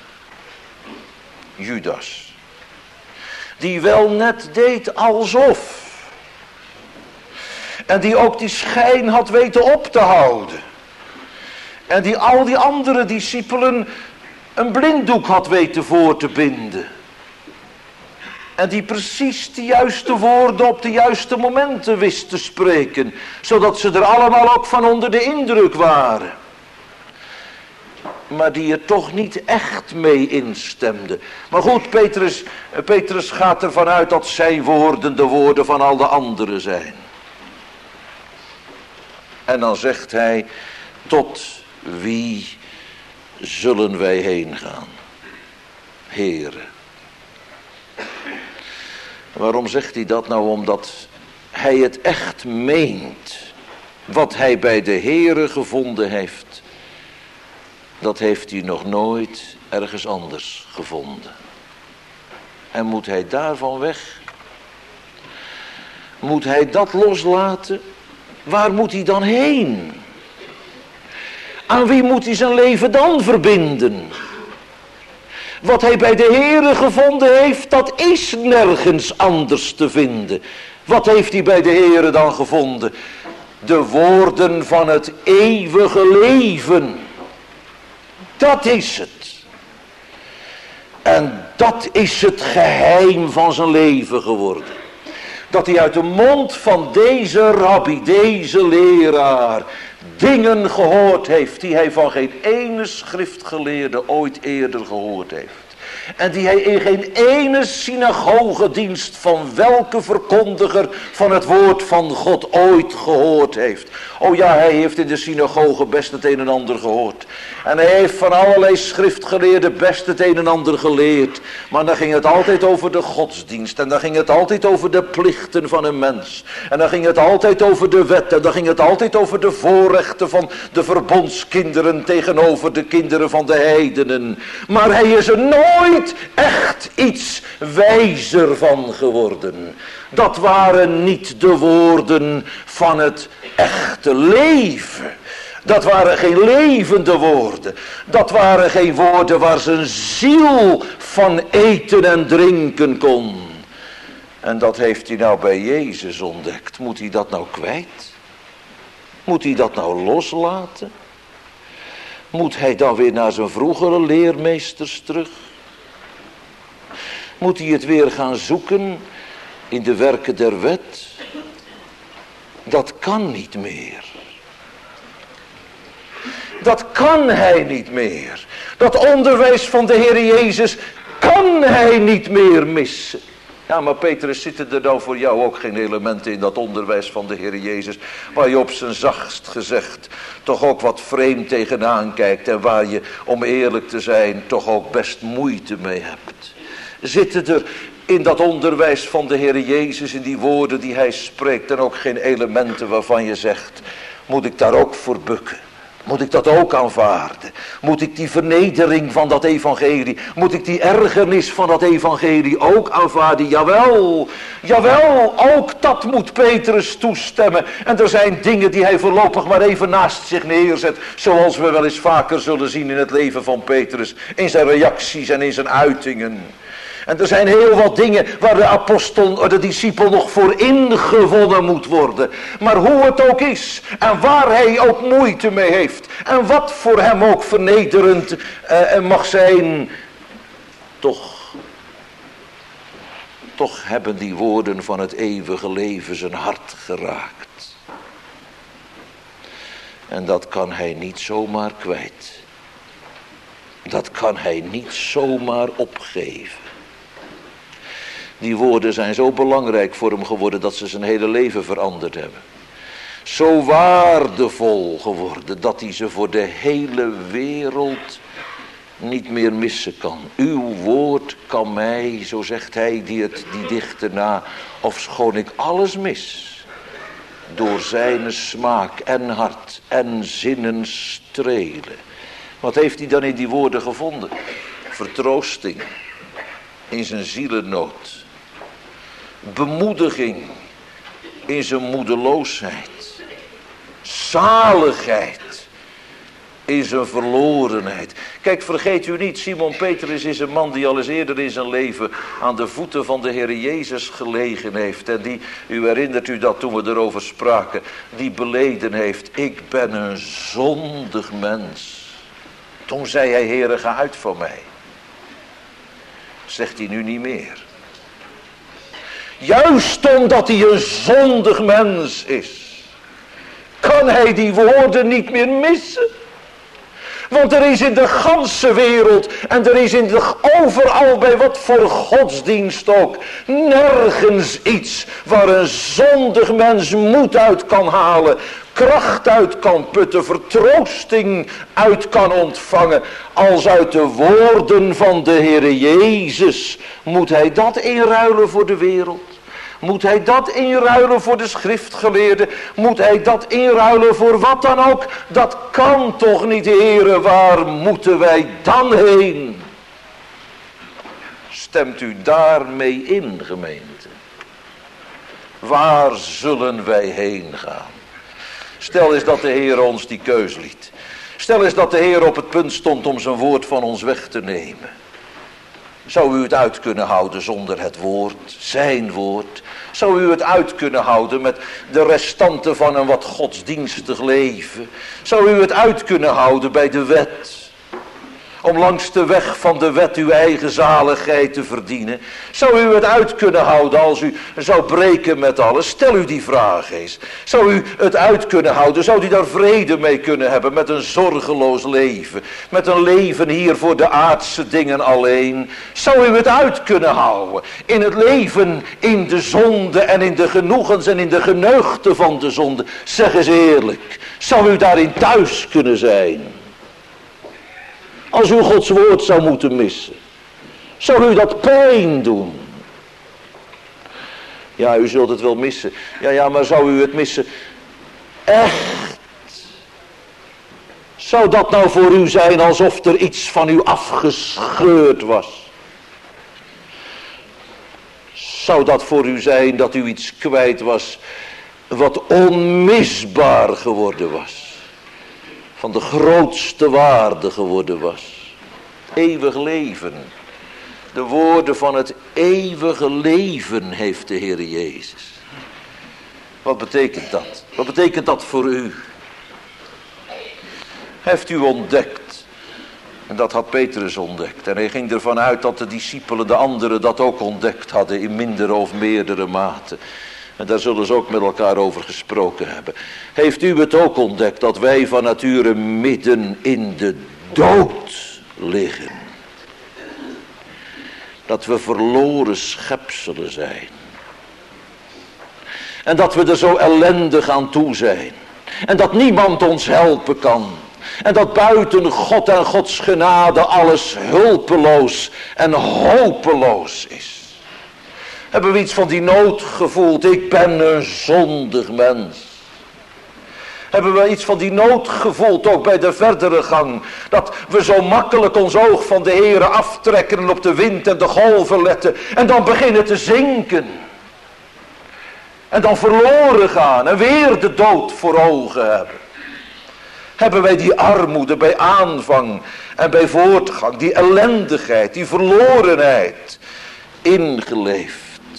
Judas. Die wel net deed alsof. En die ook die schijn had weten op te houden. En die al die andere discipelen een blinddoek had weten voor te binden. En die precies de juiste woorden op de juiste momenten wist te spreken. Zodat ze er allemaal ook van onder de indruk waren. Maar die er toch niet echt mee instemden. Maar goed, Petrus, Petrus gaat ervan uit dat zijn woorden de woorden van al de anderen zijn. En dan zegt hij, tot wie zullen wij heen gaan? Heere. Waarom zegt hij dat nou? Omdat hij het echt meent. Wat hij bij de Heere gevonden heeft. Dat heeft hij nog nooit ergens anders gevonden. En moet hij daarvan weg? Moet hij dat loslaten? Waar moet hij dan heen? Aan wie moet hij zijn leven dan verbinden? Wat hij bij de Heere gevonden heeft, dat is nergens anders te vinden. Wat heeft hij bij de Heere dan gevonden? De woorden van het eeuwige leven. Dat is het. En dat is het geheim van zijn leven geworden. Dat hij uit de mond van deze rabbi, deze leraar, dingen gehoord heeft die hij van geen ene schriftgeleerde ooit eerder gehoord heeft. En die hij in geen ene synagogedienst van welke verkondiger van het woord van God ooit gehoord heeft. Oh ja, hij heeft in de synagoge best het een en ander gehoord. En hij heeft van allerlei schriftgeleerden best het een en ander geleerd. Maar dan ging het altijd over de godsdienst. En dan ging het altijd over de plichten van een mens. En dan ging het altijd over de wet. En dan ging het altijd over de voorrechten van de verbondskinderen tegenover de kinderen van de heidenen. Maar hij is er nooit echt iets wijzer van geworden. Dat waren niet de woorden van het echte leven. Dat waren geen levende woorden. Dat waren geen woorden waar zijn ziel van eten en drinken kon. En dat heeft hij nou bij Jezus ontdekt. Moet hij dat nou kwijt? Moet hij dat nou loslaten? Moet hij dan weer naar zijn vroegere leermeesters terug? Moet hij het weer gaan zoeken in de werken der wet? Dat kan niet meer. Dat kan hij niet meer. Dat onderwijs van de Heer Jezus kan hij niet meer missen. Ja, maar Petrus, zitten er nou voor jou ook geen elementen in dat onderwijs van de Heer Jezus, waar je op zijn zachtst gezegd toch ook wat vreemd tegenaan kijkt en waar je, om eerlijk te zijn, toch ook best moeite mee hebt? Zitten er in dat onderwijs van de Heer Jezus, in die woorden die hij spreekt, dan ook geen elementen waarvan je zegt, moet ik daar ook voor bukken? Moet ik dat ook aanvaarden? Moet ik die vernedering van dat evangelie, moet ik die ergernis van dat evangelie ook aanvaarden? Jawel, jawel, ook dat moet Petrus toestemmen. En er zijn dingen die hij voorlopig maar even naast zich neerzet, zoals we wel eens vaker zullen zien in het leven van Petrus, in zijn reacties en in zijn uitingen. En er zijn heel wat dingen waar de apostel, de discipel nog voor ingewonnen moet worden. Maar hoe het ook is en waar hij ook moeite mee heeft en wat voor hem ook vernederend uh, mag zijn, toch, toch hebben die woorden van het eeuwige leven zijn hart geraakt. En dat kan hij niet zomaar kwijt. Dat kan hij niet zomaar opgeven. Die woorden zijn zo belangrijk voor hem geworden dat ze zijn hele leven veranderd hebben. Zo waardevol geworden dat hij ze voor de hele wereld niet meer missen kan. Uw woord kan mij, zo zegt hij die, het, die dichter na, ofschoon ik alles mis, door zijn smaak en hart en zinnen strelen. Wat heeft hij dan in die woorden gevonden? Vertroosting in zijn zielennood. Bemoediging in zijn moedeloosheid. Zaligheid in zijn verlorenheid. Kijk, vergeet u niet, Simon Petrus is een man die al eens eerder in zijn leven aan de voeten van de Heer Jezus gelegen heeft. En die, u herinnert u dat toen we erover spraken, die beleden heeft, ik ben een zondig mens. Toen zei hij, Heere, ga uit van mij. Zegt hij nu niet meer. Juist omdat hij een zondig mens is, kan hij die woorden niet meer missen. Want er is in de ganse wereld en er is in de, overal bij wat voor godsdienst ook nergens iets waar een zondig mens moed uit kan halen, kracht uit kan putten, vertroosting uit kan ontvangen, als uit de woorden van de Heer Jezus. Moet hij dat inruilen voor de wereld? Moet hij dat inruilen voor de schriftgeleerden? Moet hij dat inruilen voor wat dan ook? Dat kan toch niet, Heere, waar moeten wij dan heen? Stemt u daarmee in, gemeente? Waar zullen wij heen gaan? Stel eens dat de Heer ons die keus liet. Stel eens dat de Heer op het punt stond om zijn woord van ons weg te nemen. Zou u het uit kunnen houden zonder het woord, zijn woord? Zou u het uit kunnen houden met de restanten van een wat godsdienstig leven? Zou u het uit kunnen houden bij de wet? Om langs de weg van de wet uw eigen zaligheid te verdienen? Zou u het uit kunnen houden als u zou breken met alles? Stel u die vraag eens. Zou u het uit kunnen houden? Zou u daar vrede mee kunnen hebben met een zorgeloos leven? Met een leven hier voor de aardse dingen alleen? Zou u het uit kunnen houden? In het leven in de zonde en in de genoegens en in de geneugten van de zonde? Zeg eens eerlijk. Zou u daarin thuis kunnen zijn? Als u Gods woord zou moeten missen, zou u dat pijn doen? Ja, u zult het wel missen. Ja, ja, maar zou u het missen? Echt? Zou dat nou voor u zijn alsof er iets van u afgescheurd was? Zou dat voor u zijn dat u iets kwijt was wat onmisbaar geworden was? Van de grootste waarde geworden was. Eeuwig leven. De woorden van het eeuwige leven heeft de Heer Jezus. Wat betekent dat? Wat betekent dat voor u? Heeft u ontdekt? En dat had Petrus ontdekt. En hij ging ervan uit dat de discipelen, de anderen, dat ook ontdekt hadden in mindere of meerdere mate. En daar zullen ze ook met elkaar over gesproken hebben. Heeft u het ook ontdekt dat wij van nature midden in de dood liggen? Dat we verloren schepselen zijn. En dat we er zo ellendig aan toe zijn. En dat niemand ons helpen kan. En dat buiten God en Gods genade alles hulpeloos en hopeloos is. Hebben we iets van die nood gevoeld? Ik ben een zondig mens. Hebben we iets van die nood gevoeld ook bij de verdere gang? Dat we zo makkelijk ons oog van de Heere aftrekken en op de wind en de golven letten. En dan beginnen te zinken. En dan verloren gaan en weer de dood voor ogen hebben. Hebben wij die armoede bij aanvang en bij voortgang, die ellendigheid, die verlorenheid ingeleefd?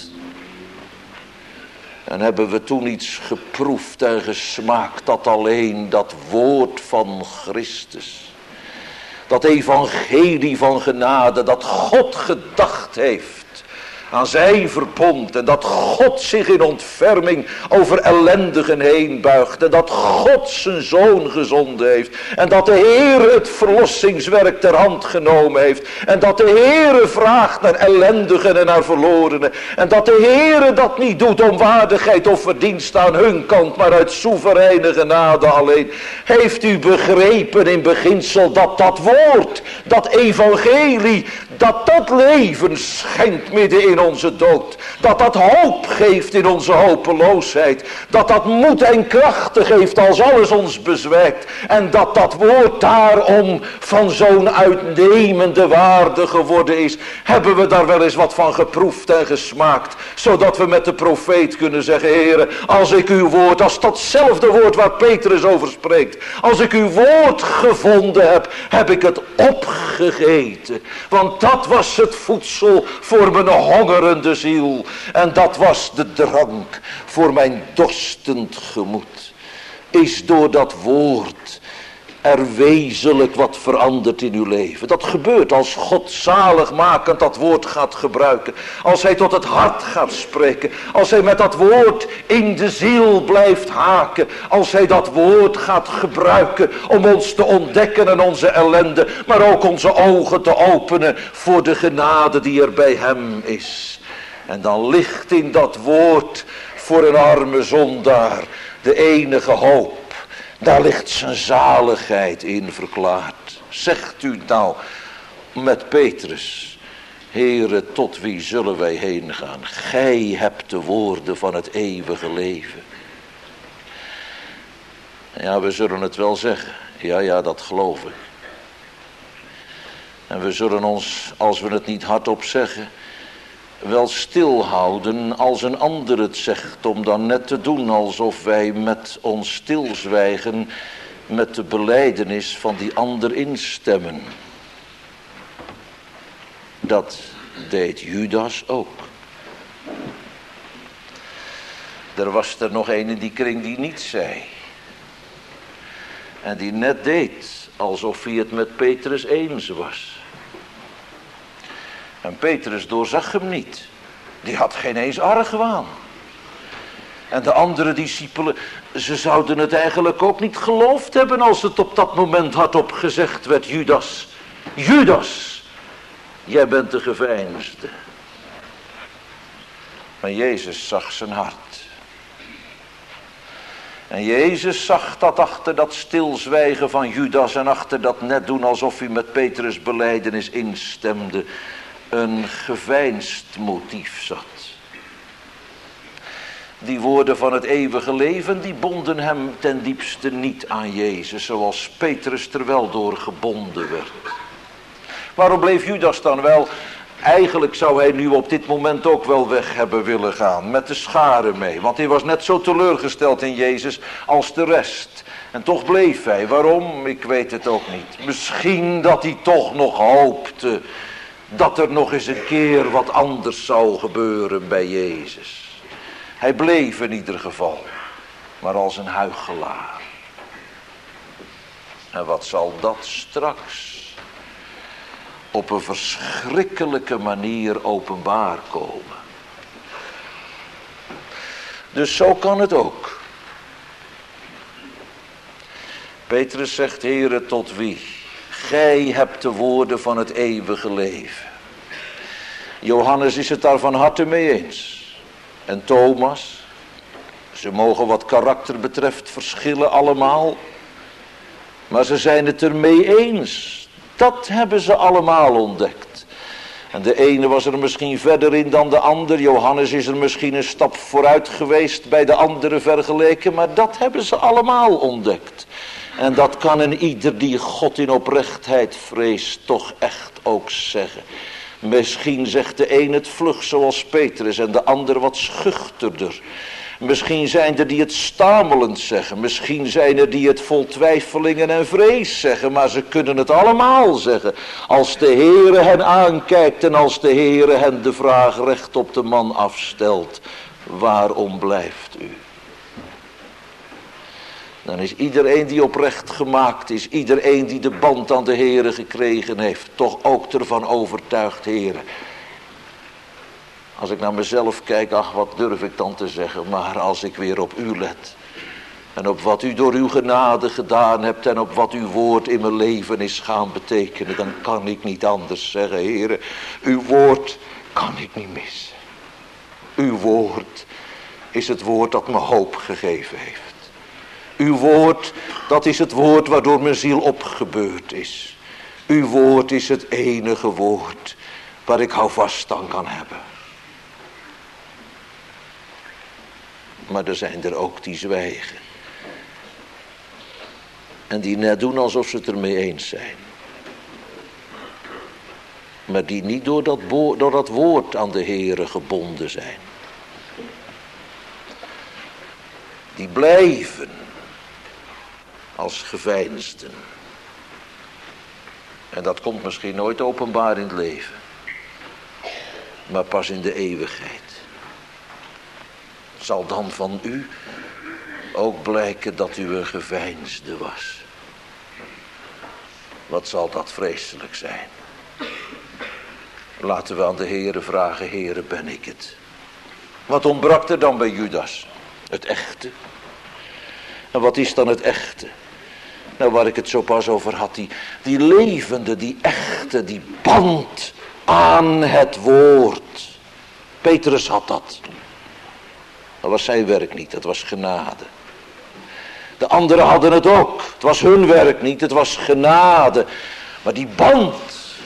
En hebben we toen iets geproefd en gesmaakt dat alleen dat woord van Christus, dat evangelie van genade, dat God gedacht heeft aan zijn verbond en dat God zich in ontferming over ellendigen heen buigt en dat God zijn zoon gezonden heeft en dat de Heer het verlossingswerk ter hand genomen heeft en dat de Heer vraagt naar ellendigen en naar verlorenen en dat de Heer dat niet doet om waardigheid of verdienst aan hun kant, maar uit soevereine genade alleen. Heeft u begrepen in beginsel dat dat woord, dat evangelie, Dat dat leven schenkt midden in onze dood. Dat dat hoop geeft in onze hopeloosheid. Dat dat moed en krachten geeft als alles ons bezwijkt. En dat dat woord daarom van zo'n uitnemende waarde geworden is. Hebben we daar wel eens wat van geproefd en gesmaakt. Zodat we met de profeet kunnen zeggen, Heere, als ik uw woord, als datzelfde woord waar Petrus over spreekt. Als ik uw woord gevonden heb, heb ik het opgegeten. Want dat was het voedsel voor mijn hongerende ziel. En dat was de drank voor mijn dorstend gemoed. Is door dat woord er wezenlijk wat verandert in uw leven. Dat gebeurt als God zaligmakend dat woord gaat gebruiken. Als hij tot het hart gaat spreken. Als hij met dat woord in de ziel blijft haken. Als hij dat woord gaat gebruiken om ons te ontdekken en onze ellende. Maar ook onze ogen te openen voor de genade die er bij hem is. En dan ligt in dat woord voor een arme zondaar de enige hoop. Daar ligt zijn zaligheid in verklaard. Zegt u nou met Petrus, Heere, tot wie zullen wij heen gaan? Gij hebt de woorden van het eeuwige leven. Ja, we zullen het wel zeggen. Ja, ja, dat geloof ik. En we zullen ons, als we het niet hardop zeggen, wel stilhouden als een ander het zegt, om dan net te doen alsof wij met ons stilzwijgen met de belijdenis van die ander instemmen. Dat deed Judas ook. Er was er nog een in die kring die niets zei. En die net deed alsof hij het met Petrus eens was. En Petrus doorzag hem niet. Die had geen eens argwaan. En de andere discipelen, ze zouden het eigenlijk ook niet geloofd hebben als het op dat moment hardop gezegd werd. Judas, Judas, jij bent de geveinsde. Maar Jezus zag zijn hart. En Jezus zag dat achter dat stilzwijgen van Judas en achter dat net doen alsof hij met Petrus' belijdenis instemde, een geveinsd motief zat. Die woorden van het eeuwige leven, die bonden hem ten diepste niet aan Jezus, zoals Petrus er wel door gebonden werd. Waarom bleef Judas dan wel? Eigenlijk zou hij nu op dit moment ook wel weg hebben willen gaan, met de scharen mee. Want hij was net zo teleurgesteld in Jezus als de rest. En toch bleef hij. Waarom? Ik weet het ook niet. Misschien dat hij toch nog hoopte dat er nog eens een keer wat anders zou gebeuren bij Jezus. Hij bleef in ieder geval, maar als een huichelaar. En wat zal dat straks op een verschrikkelijke manier openbaar komen. Dus zo kan het ook. Petrus zegt, Heere, tot wie? Gij hebt de woorden van het eeuwige leven. Johannes is het daar van harte mee eens. En Thomas. Ze mogen wat karakter betreft verschillen allemaal. Maar ze zijn het ermee eens. Dat hebben ze allemaal ontdekt. En de ene was er misschien verder in dan de ander. Johannes is er misschien een stap vooruit geweest bij de andere vergeleken. Maar dat hebben ze allemaal ontdekt. En dat kan een ieder die God in oprechtheid vreest toch echt ook zeggen. Misschien zegt de een het vlug zoals Petrus en de ander wat schuchterder. Misschien zijn er die het stamelend zeggen. Misschien zijn er die het vol twijfelingen en vrees zeggen. Maar ze kunnen het allemaal zeggen. Als de Heere hen aankijkt en als de Heere hen de vraag recht op de man afstelt. Waarom blijft u? Dan is iedereen die oprecht gemaakt is. Iedereen die de band aan de Heere gekregen heeft. Toch ook ervan overtuigd, Heere. Als ik naar mezelf kijk, ach, wat durf ik dan te zeggen. Maar als ik weer op u let. En op wat u door uw genade gedaan hebt. En op wat uw woord in mijn leven is gaan betekenen. Dan kan ik niet anders zeggen, Heere. Uw woord kan ik niet missen. Uw woord is het woord dat me hoop gegeven heeft. Uw woord, dat is het woord waardoor mijn ziel opgebeurd is. Uw woord is het enige woord waar ik houvast aan kan hebben. Maar er zijn er ook die zwijgen. En die net doen alsof ze het ermee eens zijn. Maar die niet door dat, bo- door dat woord aan de Heere gebonden zijn. Die blijven als geveinsden. En dat komt misschien nooit openbaar in het leven. Maar pas in de eeuwigheid. Zal dan van u ook blijken dat u een geveinsde was. Wat zal dat vreselijk zijn. Laten we aan de Heere vragen, Heere, ben ik het? Wat ontbrak er dan bij Judas? Het echte. En wat is dan het echte? Nou, waar ik het zo pas over had, die, die levende, die echte, die band aan het woord. Petrus had dat. Dat was zijn werk niet, dat was genade. De anderen hadden het ook. Het was hun werk niet, het was genade. Maar die band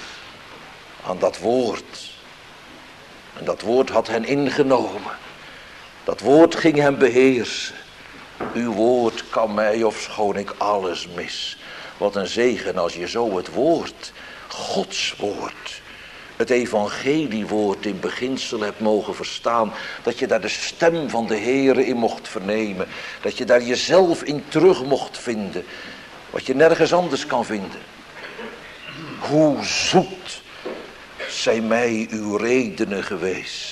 aan dat woord. En dat woord had hen ingenomen. Dat woord ging hem beheersen. Uw woord kan mij, ofschoon ik alles mis. Wat een zegen als je zo het woord, Gods woord, het evangeliewoord in beginsel hebt mogen verstaan. Dat je daar de stem van de Heere in mocht vernemen. Dat je daar jezelf in terug mocht vinden. Wat je nergens anders kan vinden. Hoe zoet zijn mij uw redenen geweest.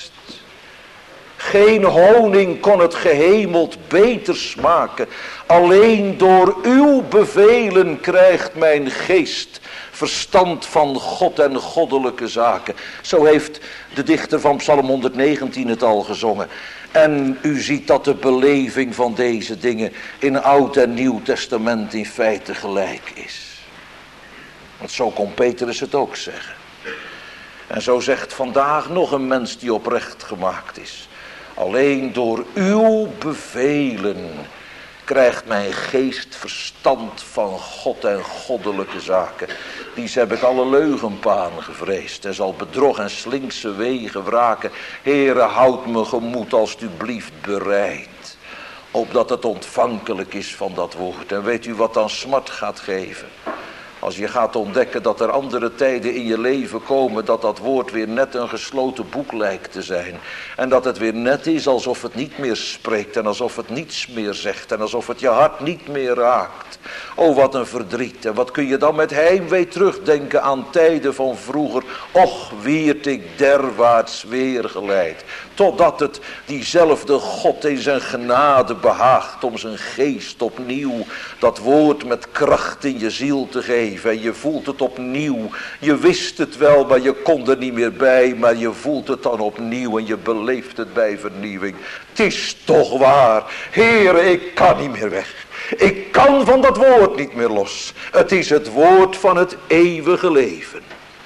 Geen honing kon het gehemeld beter smaken. Alleen door uw bevelen krijgt mijn geest verstand van God en goddelijke zaken. Zo heeft de dichter van Psalm honderdnegentien het al gezongen. En u ziet dat de beleving van deze dingen in Oud en Nieuw Testament in feite gelijk is. Want zo kon Petrus het ook zeggen. En zo zegt vandaag nog een mens die oprecht gemaakt is. Alleen door uw bevelen krijgt mijn geest verstand van God en goddelijke zaken. Dies heb ik alle leugenpaden gevreesd. En zal bedrog en slinkse wegen wraken. Heere, houd me gemoed alstublieft bereid. Opdat het ontvankelijk is van dat woord. En weet u wat dan smart gaat geven? Als je gaat ontdekken dat er andere tijden in je leven komen, dat dat woord weer net een gesloten boek lijkt te zijn. En dat het weer net is alsof het niet meer spreekt en alsof het niets meer zegt en alsof het je hart niet meer raakt. Oh, wat een verdriet. En wat kun je dan met heimwee terugdenken aan tijden van vroeger. Och, wierd ik derwaarts weer geleid. Totdat het diezelfde God in zijn genade behaagt om zijn geest opnieuw dat woord met kracht in je ziel te geven. En je voelt het opnieuw. Je wist het wel, maar je kon er niet meer bij. Maar je voelt het dan opnieuw en je beleeft het bij vernieuwing. Het is toch waar. Heere, ik kan niet meer weg. Ik kan van dat woord niet meer los. Het is het woord van het eeuwige leven.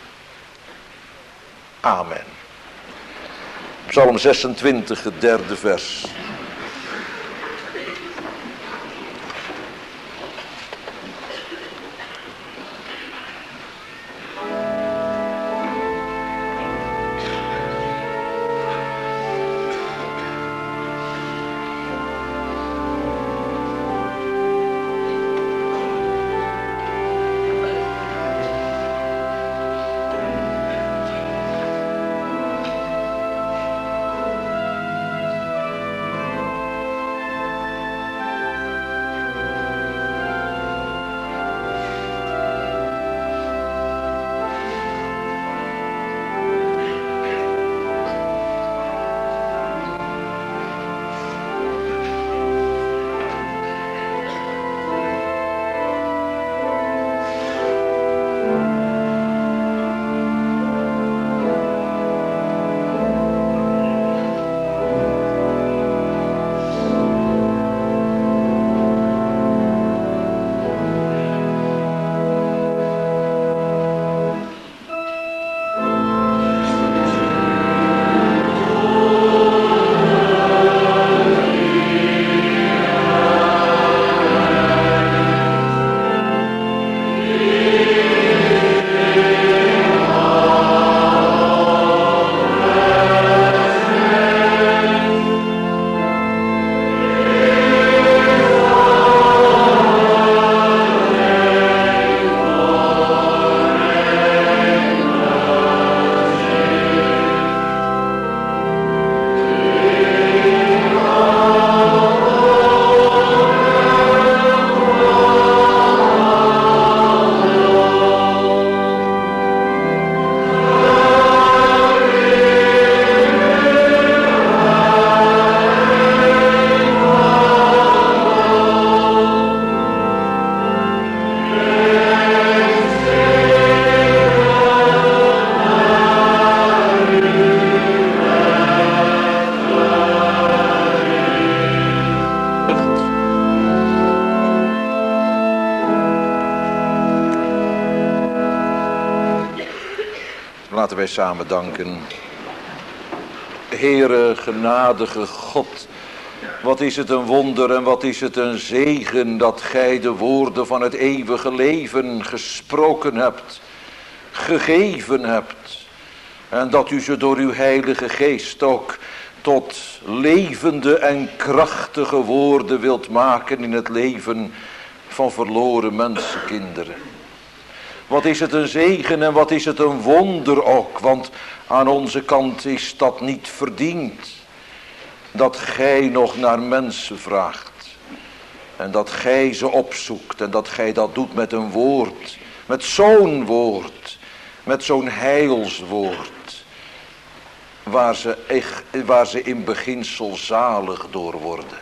Amen. Psalm zesentwintig, het derde vers. Laten wij samen danken. Heere, genadige God, wat is het een wonder en wat is het een zegen dat gij de woorden van het eeuwige leven gesproken hebt, gegeven hebt. En dat u ze door uw heilige geest ook tot levende en krachtige woorden wilt maken in het leven van verloren mensenkinderen. Wat is het een zegen en wat is het een wonder ook, want aan onze kant is dat niet verdiend. Dat gij nog naar mensen vraagt en dat gij ze opzoekt en dat gij dat doet met een woord, met zo'n woord, met zo'n heilswoord, waar ze, echt, waar ze in beginsel zalig door worden.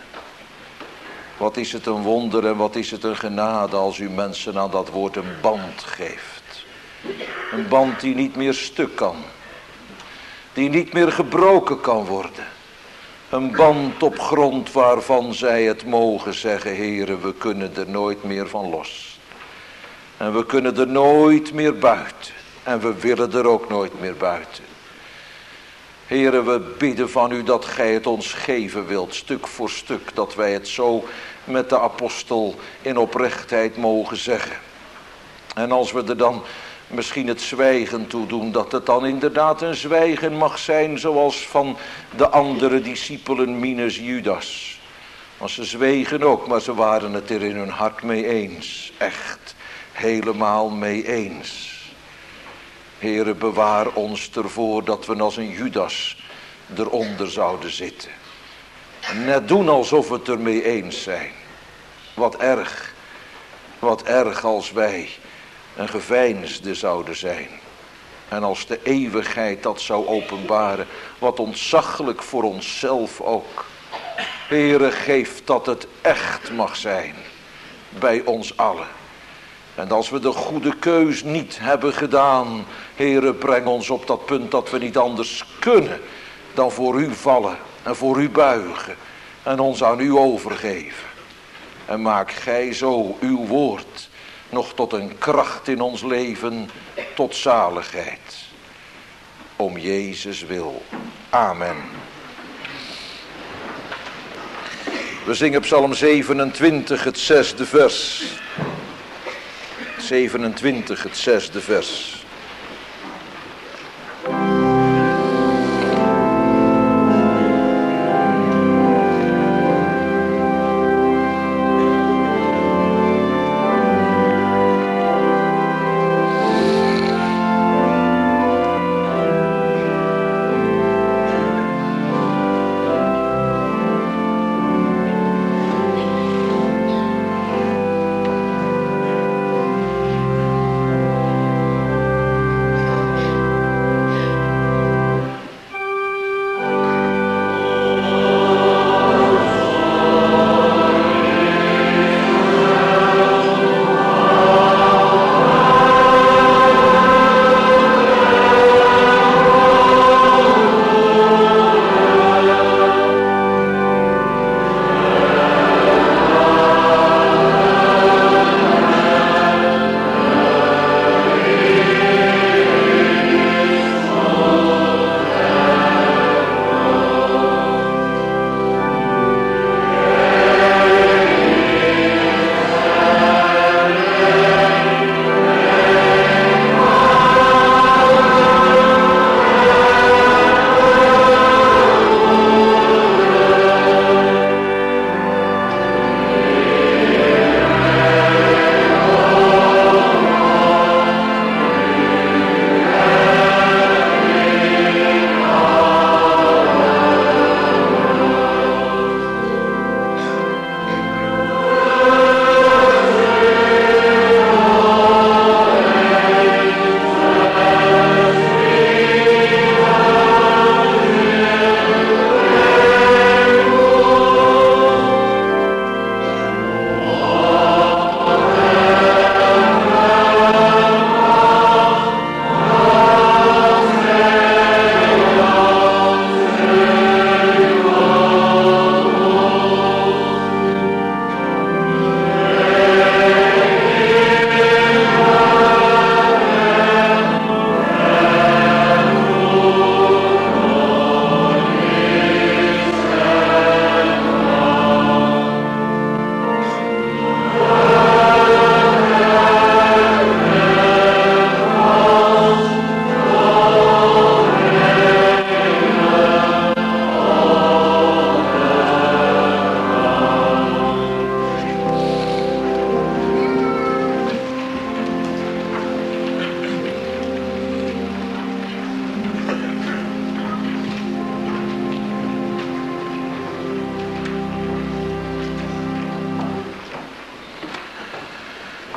Wat is het een wonder en wat is het een genade als u mensen aan dat woord een band geeft. Een band die niet meer stuk kan. Die niet meer gebroken kan worden. Een band op grond waarvan zij het mogen zeggen, Heere, we kunnen er nooit meer van los. En we kunnen er nooit meer buiten. En we willen er ook nooit meer buiten. Heere, we bidden van u dat gij het ons geven wilt, stuk voor stuk, dat wij het zo met de apostel in oprechtheid mogen zeggen. En als we er dan misschien het zwijgen toe doen, dat het dan inderdaad een zwijgen mag zijn zoals van de andere discipelen minus Judas. Want ze zwegen ook, maar ze waren het er in hun hart mee eens. Echt, helemaal mee eens. Heere, bewaar ons ervoor dat we als een Judas eronder zouden zitten. Net doen alsof we het ermee eens zijn. Wat erg, wat erg als wij een geveinsde zouden zijn. En als de eeuwigheid dat zou openbaren, wat ontzaglijk voor onszelf ook. Heere, geef dat het echt mag zijn bij ons allen. En als we de goede keus niet hebben gedaan, Heere, breng ons op dat punt dat we niet anders kunnen dan voor u vallen en voor u buigen en ons aan u overgeven. En maak gij zo uw woord nog tot een kracht in ons leven, tot zaligheid. Om Jezus wil. Amen. We zingen Psalm zevenentwintig, het zesde vers. zevenentwintig, het zesde vers.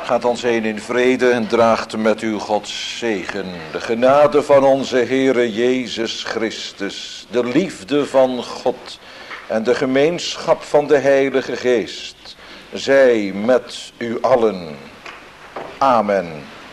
Gaat ons heen in vrede en draagt met u Gods zegen. De genade van onze Heere Jezus Christus, de liefde van God en de gemeenschap van de Heilige Geest, zij met u allen. Amen.